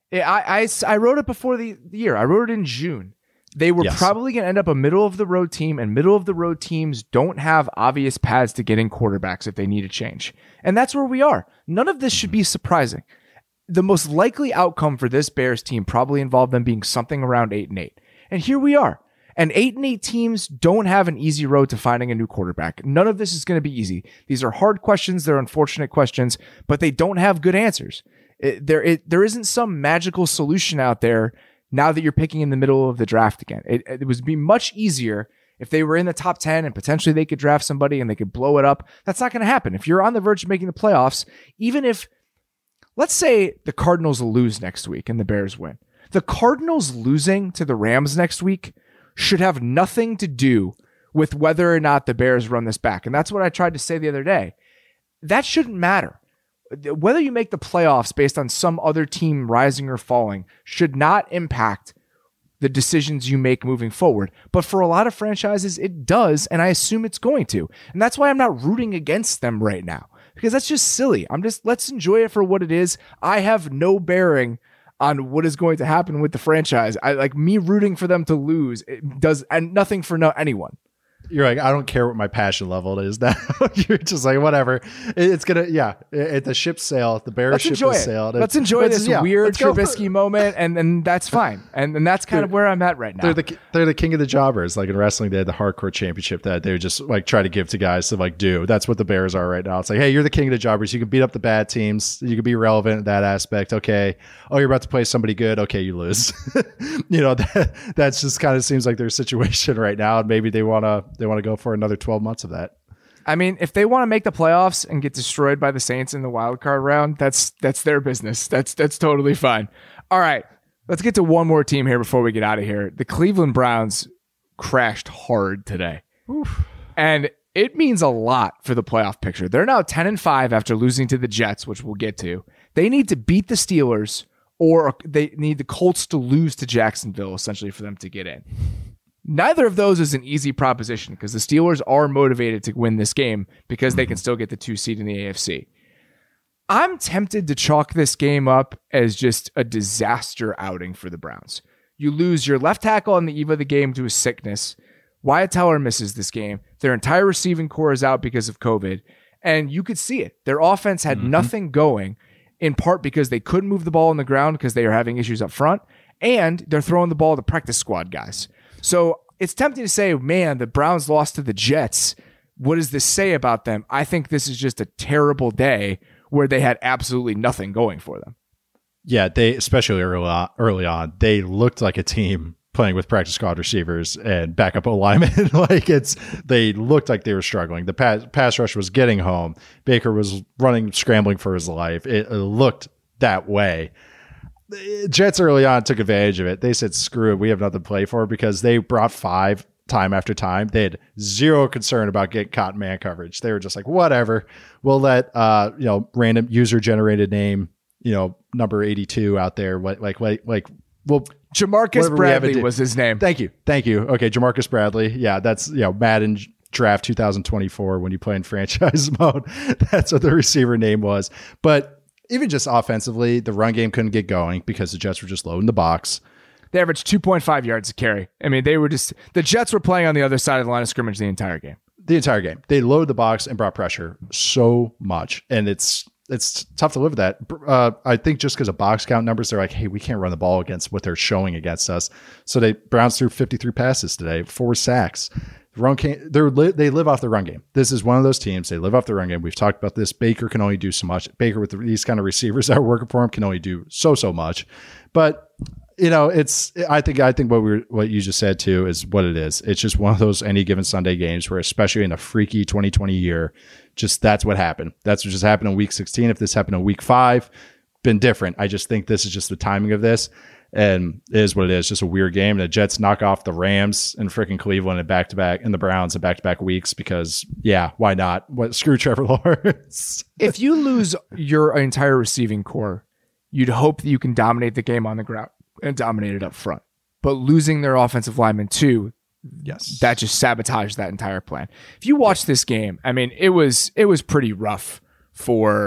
I wrote it before the year. I wrote it in June. They were probably going to end up a middle-of-the-road team, and middle-of-the-road teams don't have obvious paths to getting quarterbacks if they need a change. And that's where we are. None of this should be surprising. The most likely outcome for this Bears team probably involved them being something around 8-8. And here we are. And 8-8 teams don't have an easy road to finding a new quarterback. None of this is going to be easy. These are hard questions. They're unfortunate questions, but they don't have good answers. There isn't some magical solution out there now that you're picking in the middle of the draft again. It would be much easier if they were in the top 10 and potentially they could draft somebody and they could blow it up. That's not going to happen. If you're on the verge of making the playoffs, even if, let's say the Cardinals lose next week and the Bears win. The Cardinals losing to the Rams next week should have nothing to do with whether or not the Bears run this back. And that's what I tried to say the other day. That shouldn't matter. Whether you make the playoffs based on some other team rising or falling should not impact the decisions you make moving forward. But for a lot of franchises, it does, and I assume it's going to. And that's why I'm not rooting against them right now, because that's just silly. Let's enjoy it for what it is. I have no bearing on what is going to happen with the franchise. I like me rooting for them to lose. It does and nothing for anyone. You're like, I don't care what my passion level is now. You're just like, whatever. It's going to, at the ship sail, the Bears ship has sailed. Let's enjoy this weird Trubisky moment, and that's fine. And that's kind of where I'm at right now. They're the king of the jobbers. Like in wrestling, they had the hardcore championship that they would just like try to give to guys to like do. That's what the Bears are right now. It's like, hey, you're the king of the jobbers. You can beat up the bad teams. You can be relevant in that aspect. Okay. Oh, you're about to play somebody good. Okay, you lose. That's just kind of seems like their situation right now. And maybe they want to go for another 12 months of that. I mean, if they want to make the playoffs and get destroyed by the Saints in the wild card round, that's their business. That's totally fine. All right, let's get to one more team here before we get out of here. The Cleveland Browns crashed hard today. Oof. And it means a lot for the playoff picture. They're now 10-5 after losing to the Jets, which we'll get to. They need to beat the Steelers, or they need the Colts to lose to Jacksonville, essentially, for them to get in. Neither of those is an easy proposition because the Steelers are motivated to win this game because they can still get the 2 seed in the AFC. I'm tempted to chalk this game up as just a disaster outing for the Browns. You lose your left tackle on the eve of the game to a sickness. Wyatt Teller misses this game. Their entire receiving core is out because of COVID. And you could see it. Their offense had nothing going, in part because they couldn't move the ball on the ground because they are having issues up front. And they're throwing the ball to practice squad guys. So it's tempting to say, man, the Browns lost to the Jets. What does this say about them? I think this is just a terrible day where they had absolutely nothing going for them. Yeah, they, especially early on, they looked like a team playing with practice squad receivers and backup O-linemen. They looked like they were struggling. The pass rush was getting home. Baker was scrambling for his life. It looked that way. The Jets early on took advantage of it. They said, screw it, we have nothing to play for, because they brought 5 time after time. They had zero concern about getting caught in man coverage. They were just like, whatever, we'll let random user generated name, number 82 out there. Well, Jamarcus Bradley was his name. Thank you. Okay, Jamarcus Bradley. Yeah, that's Madden Draft 2024 when you play in franchise mode. That's what the receiver name was. But even just offensively, the run game couldn't get going because the Jets were just loading the box. They averaged 2.5 yards a carry. I mean, the Jets were playing on the other side of the line of scrimmage the entire game. They loaded the box and brought pressure so much. And it's tough to live with that. I think just because of box count numbers, they're like, hey, we can't run the ball against what they're showing against us. So Browns threw 53 passes today, 4 sacks. They live off the run game. This is one of those teams. They live off the run game. We've talked about this. Baker can only do so much. Baker with these kind of receivers that are working for him can only do so much. But I think what you just said too is what it is. It's just one of those any given Sunday games where, especially in a freaky 2020 year, just that's what happened. That's what just happened in week 16. If this happened in week 5, been different. I just think this is just the timing of this. And it is what it is, just a weird game. The Jets knock off the Rams and freaking Cleveland and back-to-back, and the Browns in back-to-back weeks because, why not? Screw Trevor Lawrence. If you lose your entire receiving core, you'd hope that you can dominate the game on the ground and dominate it up front. But losing their offensive lineman too, that just sabotaged that entire plan. If you watch this game, I mean, it was pretty rough for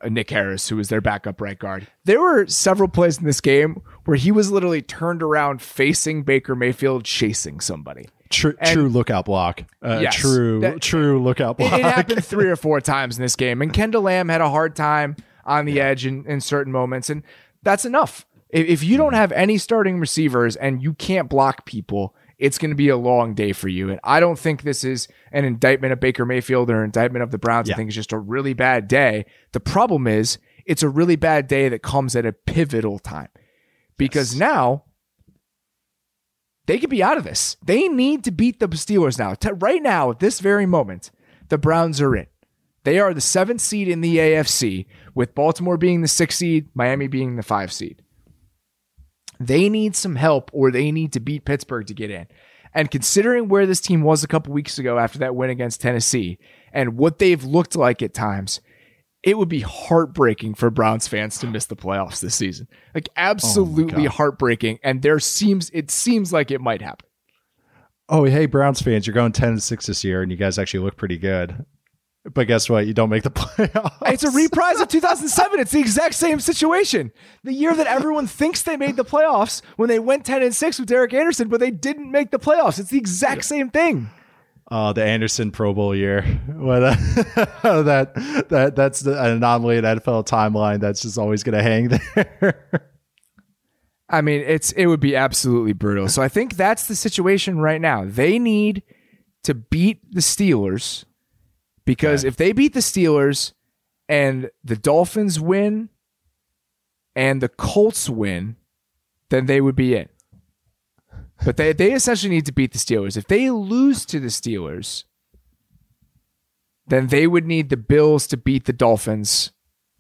Nick Harris, who was their backup right guard. There were several plays in this game where he was literally turned around facing Baker Mayfield, chasing somebody. True lookout block. Yes, true lookout block. It happened 3 or 4 times in this game, and Kendall Lamb had a hard time on the edge in certain moments, and that's enough. If you don't have any starting receivers and you can't block people, it's going to be a long day for you. And I don't think this is an indictment of Baker Mayfield or an indictment of the Browns. I think it's just a really bad day. The problem is it's a really bad day that comes at a pivotal time, because now they could be out of this. They need to beat the Steelers now. Right now, at this very moment, the Browns are in. They are the 7th seed in the AFC, with Baltimore being the 6th seed, Miami being the 5th seed. They need some help, or they need to beat Pittsburgh to get in. And considering where this team was a couple weeks ago after that win against Tennessee and what they've looked like at times, it would be heartbreaking for Browns fans to miss the playoffs this season. Like, absolutely heartbreaking. And it seems like it might happen. Oh, hey, Browns fans, you're going 10-6 this year, and you guys actually look pretty good. But guess what? You don't make the playoffs. It's a reprise of 2007. It's the exact same situation. The year that everyone thinks they made the playoffs when they went 10-6 with Derek Anderson, but they didn't make the playoffs. It's the exact same thing. Oh, the Anderson Pro Bowl year. What that's an anomaly in NFL timeline that's just always going to hang there. I mean, it would be absolutely brutal. So I think that's the situation right now. They need to beat the Steelers, because if they beat the Steelers and the Dolphins win and the Colts win, then they would be in. But they essentially need to beat the Steelers. If they lose to the Steelers, then they would need the Bills to beat the Dolphins.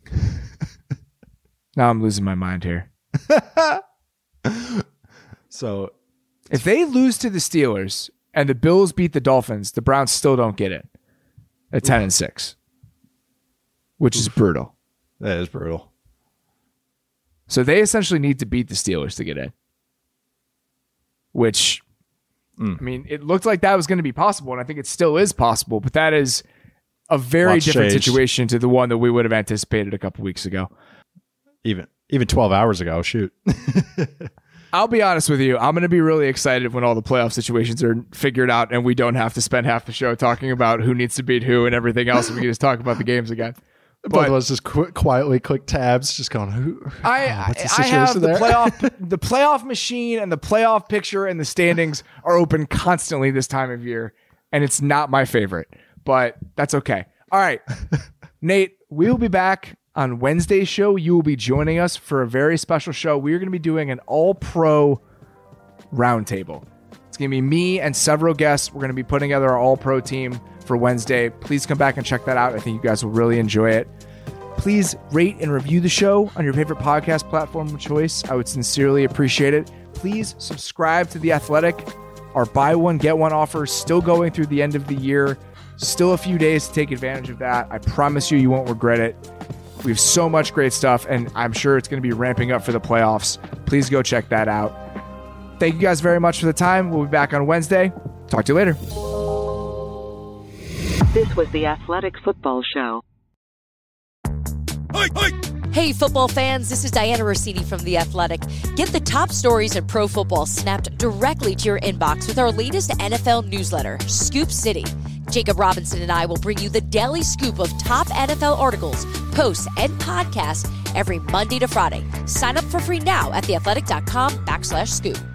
Now I'm losing my mind here. So if they lose to the Steelers and the Bills beat the Dolphins, the Browns still don't get in at 10-6, which is brutal. That is brutal. So they essentially need to beat the Steelers to get in. Which, I mean, it looked like that was going to be possible, and I think it still is possible, but that is a very different situation to the one that we would have anticipated a couple weeks ago. Even 12 hours ago, shoot. I'll be honest with you. I'm going to be really excited when all the playoff situations are figured out and we don't have to spend half the show talking about who needs to beat who and everything else, and we can just talk about the games again. Both of us just quietly click tabs, just going, I have the playoff machine and the playoff picture and the standings are open constantly this time of year, and it's not my favorite, but that's okay. All right, Nate, we will be back on Wednesday's show. You will be joining us for a very special show. We are going to be doing an all-pro roundtable. It's going to be me and several guests. We're going to be putting together our all-pro team for Wednesday. Please come back and check that out. I think you guys will really enjoy it. Please rate and review the show on your favorite podcast platform of choice. I would sincerely appreciate it. Please subscribe to The Athletic. Our buy one, get one offer is still going through the end of the year. Still a few days to take advantage of that. I promise you won't regret it. We have so much great stuff, and I'm sure it's going to be ramping up for the playoffs. Please go check that out. Thank you guys very much for the time. We'll be back on Wednesday. Talk to you later. This was the Athletic Football Show. Hey, football fans, this is Diana Rossini from The Athletic. Get the top stories in pro football snapped directly to your inbox with our latest NFL newsletter, Scoop City. Jacob Robinson and I will bring you the daily scoop of top NFL articles, posts, and podcasts every Monday to Friday. Sign up for free now at theathletic.com/scoop.